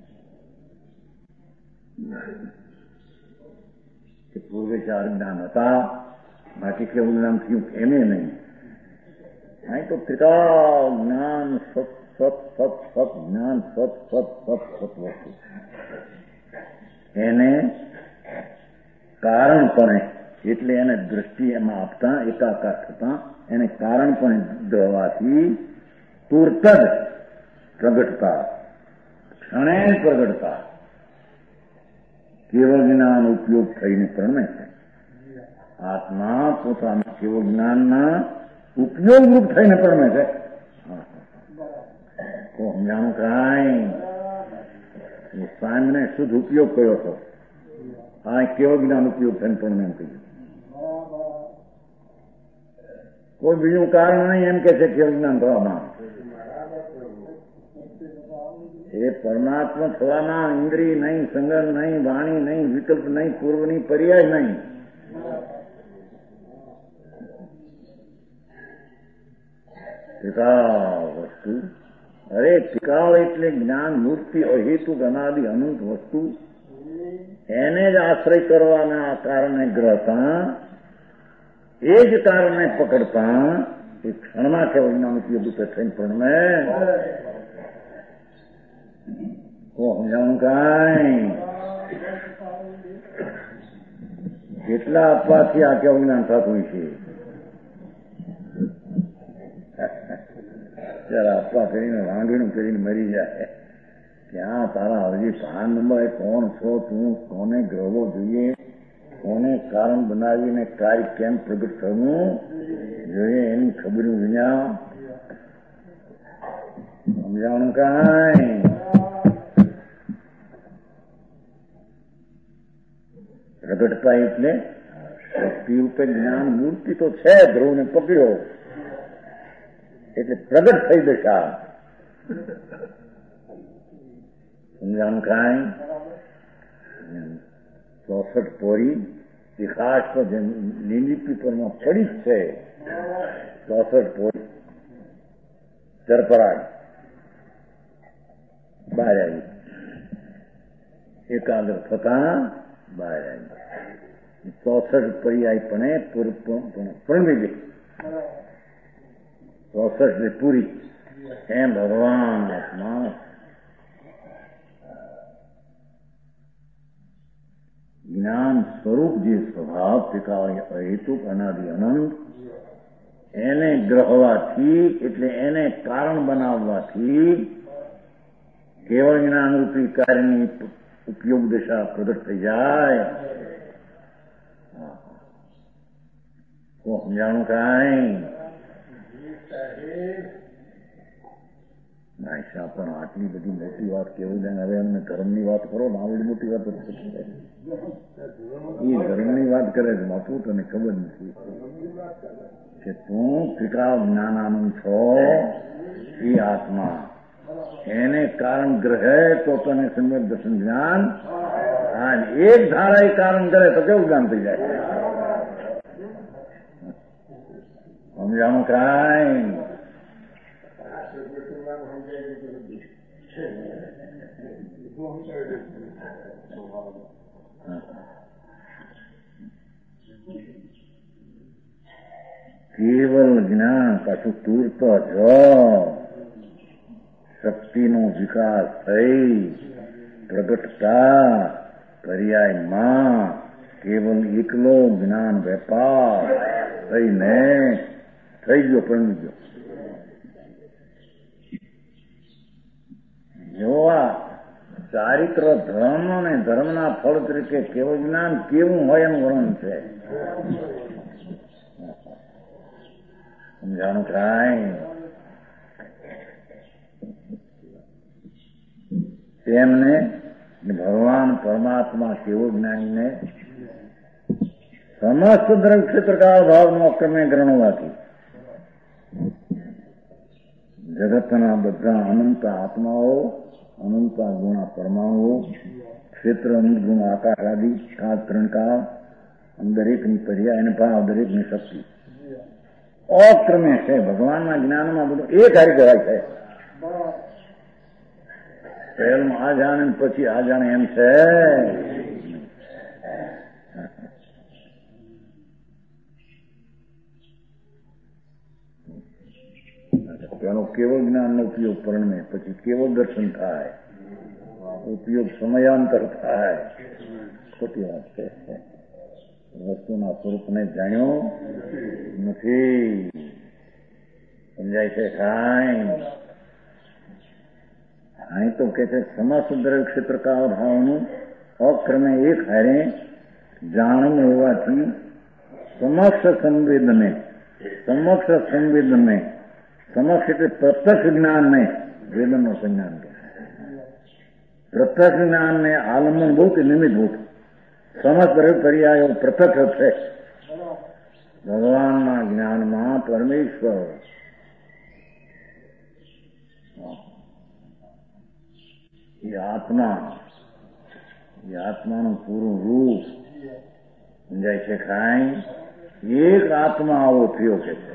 [SPEAKER 3] પૂર્વે ચાર જ્ઞાન હતા, બાકી કેવું જ્ઞાન થયું એમે નહીં. અહીં તો ત્રિકાળ જ્ઞાન, સત સત સત સત જ્ઞાન, સત સત સત સત વસ્તુ એને કારણપણે, એટલે એને દ્રષ્ટિ એમાં આપતા, એકાકાર થતા એને કારણપણે દવાથી તુરત જ પ્રગટતા, ક્ષણે પ્રગટતા કેવળ જ્ઞાન ઉપયોગ થઈને પ્રમે છે. આત્મા પોતાના કેવળ જ્ઞાનના ઉપયોગ રૂપ થઈને પ્રમે છે. સમજાણું કાંઈ? સાંજને શુદ્ધ ઉપયોગ કર્યો હતો. આ કેવળ જ્ઞાન ઉપયોગ થઈને પ્રમે એમ કહ્યું. કોઈ બીજું કારણ નહીં એમ કે છે કેવળ જ્ઞાન થવામાં. એ પરમાત્મા થવાના ઇન્દ્રિય નહીં, સંગર નહીં, વાણી નહીં, વિકલ્પ નહીં, પૂર્વની પર્યાય નહીં. ટિકાવ વસ્તુ. અરે ટિકાવ એટલે જ્ઞાન મૂર્તિ, અહેતુ, અનાદિ અનંત વસ્તુ. એને જ આશ્રય કરવાના કારણે ગ્રહતા, એ જ કારણે પકડતા એ ક્ષણમાં કેવળ જ્ઞાન ઉપયોગ રૂપે થઈને પ્રણમે સમજાણું કાંઈ કેટલા આપવાથી આ કેવું જ્ઞાન થતું છે. જરા આપવા કરીને વાંગીનું કરીને મરી જાય ત્યાં તારા હજી ભાન નંબર કોણ છો તું, કોને ગ્રહવો જોઈએ, કોને કારણ બનાવીને કાર્ય કેમ પ્રગટ થવું જોઈએ એની ખબર વિના સમજાણું કાંઈ પ્રગટતા એટલે શક્તિ રૂપે જ્ઞાન મૂર્તિ તો છે, ધ્રુવને પકડ્યો એટલે પ્રગટ થઈ દશા. સમજાણું કાંઈ 64 પોરી વિકાસ તો લીલી પીપળમાં પડી જ છે. 64 પોરી ચરપરાગ બહાર આવી, એકાગ્ર થતા બહાર આવી. 64 પર્યાય પણ પરમી ગઈ, 64 પૂરી. એમ ભગવાન આત્મા જ્ઞાન સ્વરૂપ જે સ્વભાવ પિતા અહેતુક અનાદિ અનંત એને ગ્રહવાથી એટલે એને કારણ બનાવવાથી કેવળ જ્ઞાનરૂપી કાર્યની ઉપયોગ દશા પ્રગટ થઈ જાય. તો સમજાણું કાંઈ નાયશા પણ આટલી બધી મોટી વાત કેવું જાય. હવે અમને ધર્મની વાત કરો ને, આવડી મોટી વાત એ ધર્મની વાત કરે છે બાપુ, તને ખબર નથી કે તું ત્રિકાળ જ્ઞાનાનંદ છો. એ આત્મા એને કારણ ગ્રહે તો તને સમ્યક દર્શન જ્ઞાન, એક ધારા એ કારણ કરે તો કેવું જ્ઞાન થઈ જાય. સમજાણું કાંઈ કેવલ જ્ઞાન પાછું તૂરતો જો શક્તિનો વિકાસ થઈ પ્રગટતા પર્યાયમાં કેવલ એકલો જ્ઞાન વેપાર થઈને થઈ ગયો, પરમી ગયો. જો આ ચારિત્ર ધર્મ અને ધર્મના ફળ તરીકે કેવળ જ્ઞાન કેવું હોય એનું વર્ણન છે. સમજાણું કાંઈ તેમને ભગવાન પરમાત્મા કેવો જ્ઞાનીને સમસ્ત દ્રવ્ય ક્ષેત્રકાળ ભાવનો ક્રમે ગ્રહણવાથી જગતના બધા અનંત આત્માઓ, અનંત ગુણા પરમાણુઓ, ક્ષેત્ર અનંત ગુણ આકાશ આદિ કાળ ત્રણ કાળ દરેકની પર્યાય અને ભાવ દરેકની શક્તિ અક્રમે છે. ભગવાનના જ્ઞાનમાં બધું એક હારી કરાય છે. પહેલું આ જાણે પછી આ જાણે એમ છે. પેલો કેવળ જ્ઞાનનો ઉપયોગ પરણે, પછી કેવળ દર્શન થાય, ઉપયોગ સમયાંતર થાય. ખોટી વાત છે. વસ્તુના સ્વરૂપને જાણ્યો નથી. સમજાય છે કાંઈ? અહીં તો કે છે સમસ્ત દ્રવ્ય ક્ષેત્રકાળ ભાવનું અક્રમે એક હારે જાણવું હોવાથી સમક્ષ સંવેદને સમક્ષ એટલે પ્રત્યક્ષ જ્ઞાનને વેદનનો સંજ્ઞાન કહે. પ્રત્યક્ષ જ્ઞાનને આલંબન ભૂત નિમિત્ત ભૂત સમસ્ત પર્યાયો પ્રત્યક્ષ છે. ભગવાનના જ્ઞાનમાં પરમેશ્વર એ આત્માનું પૂરું રૂપ સમજાય છે કાંઈ? એક આત્મા આવો થયો કે છે.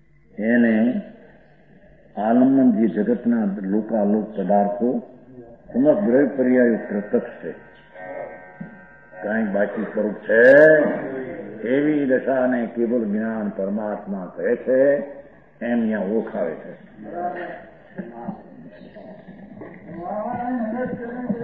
[SPEAKER 3] એને આલંબન જે જગતના લોકાલોક પદાર્થો સમસ્ત દરેક પર્યાય પ્રત્યક્ષ છે. કાંઈક બાકી સ્વરૂપ છે એવી દશાને કેવલ જ્ઞાન પરમાત્મા કહે છે એમ અહીંયા ઓળખાવે છે.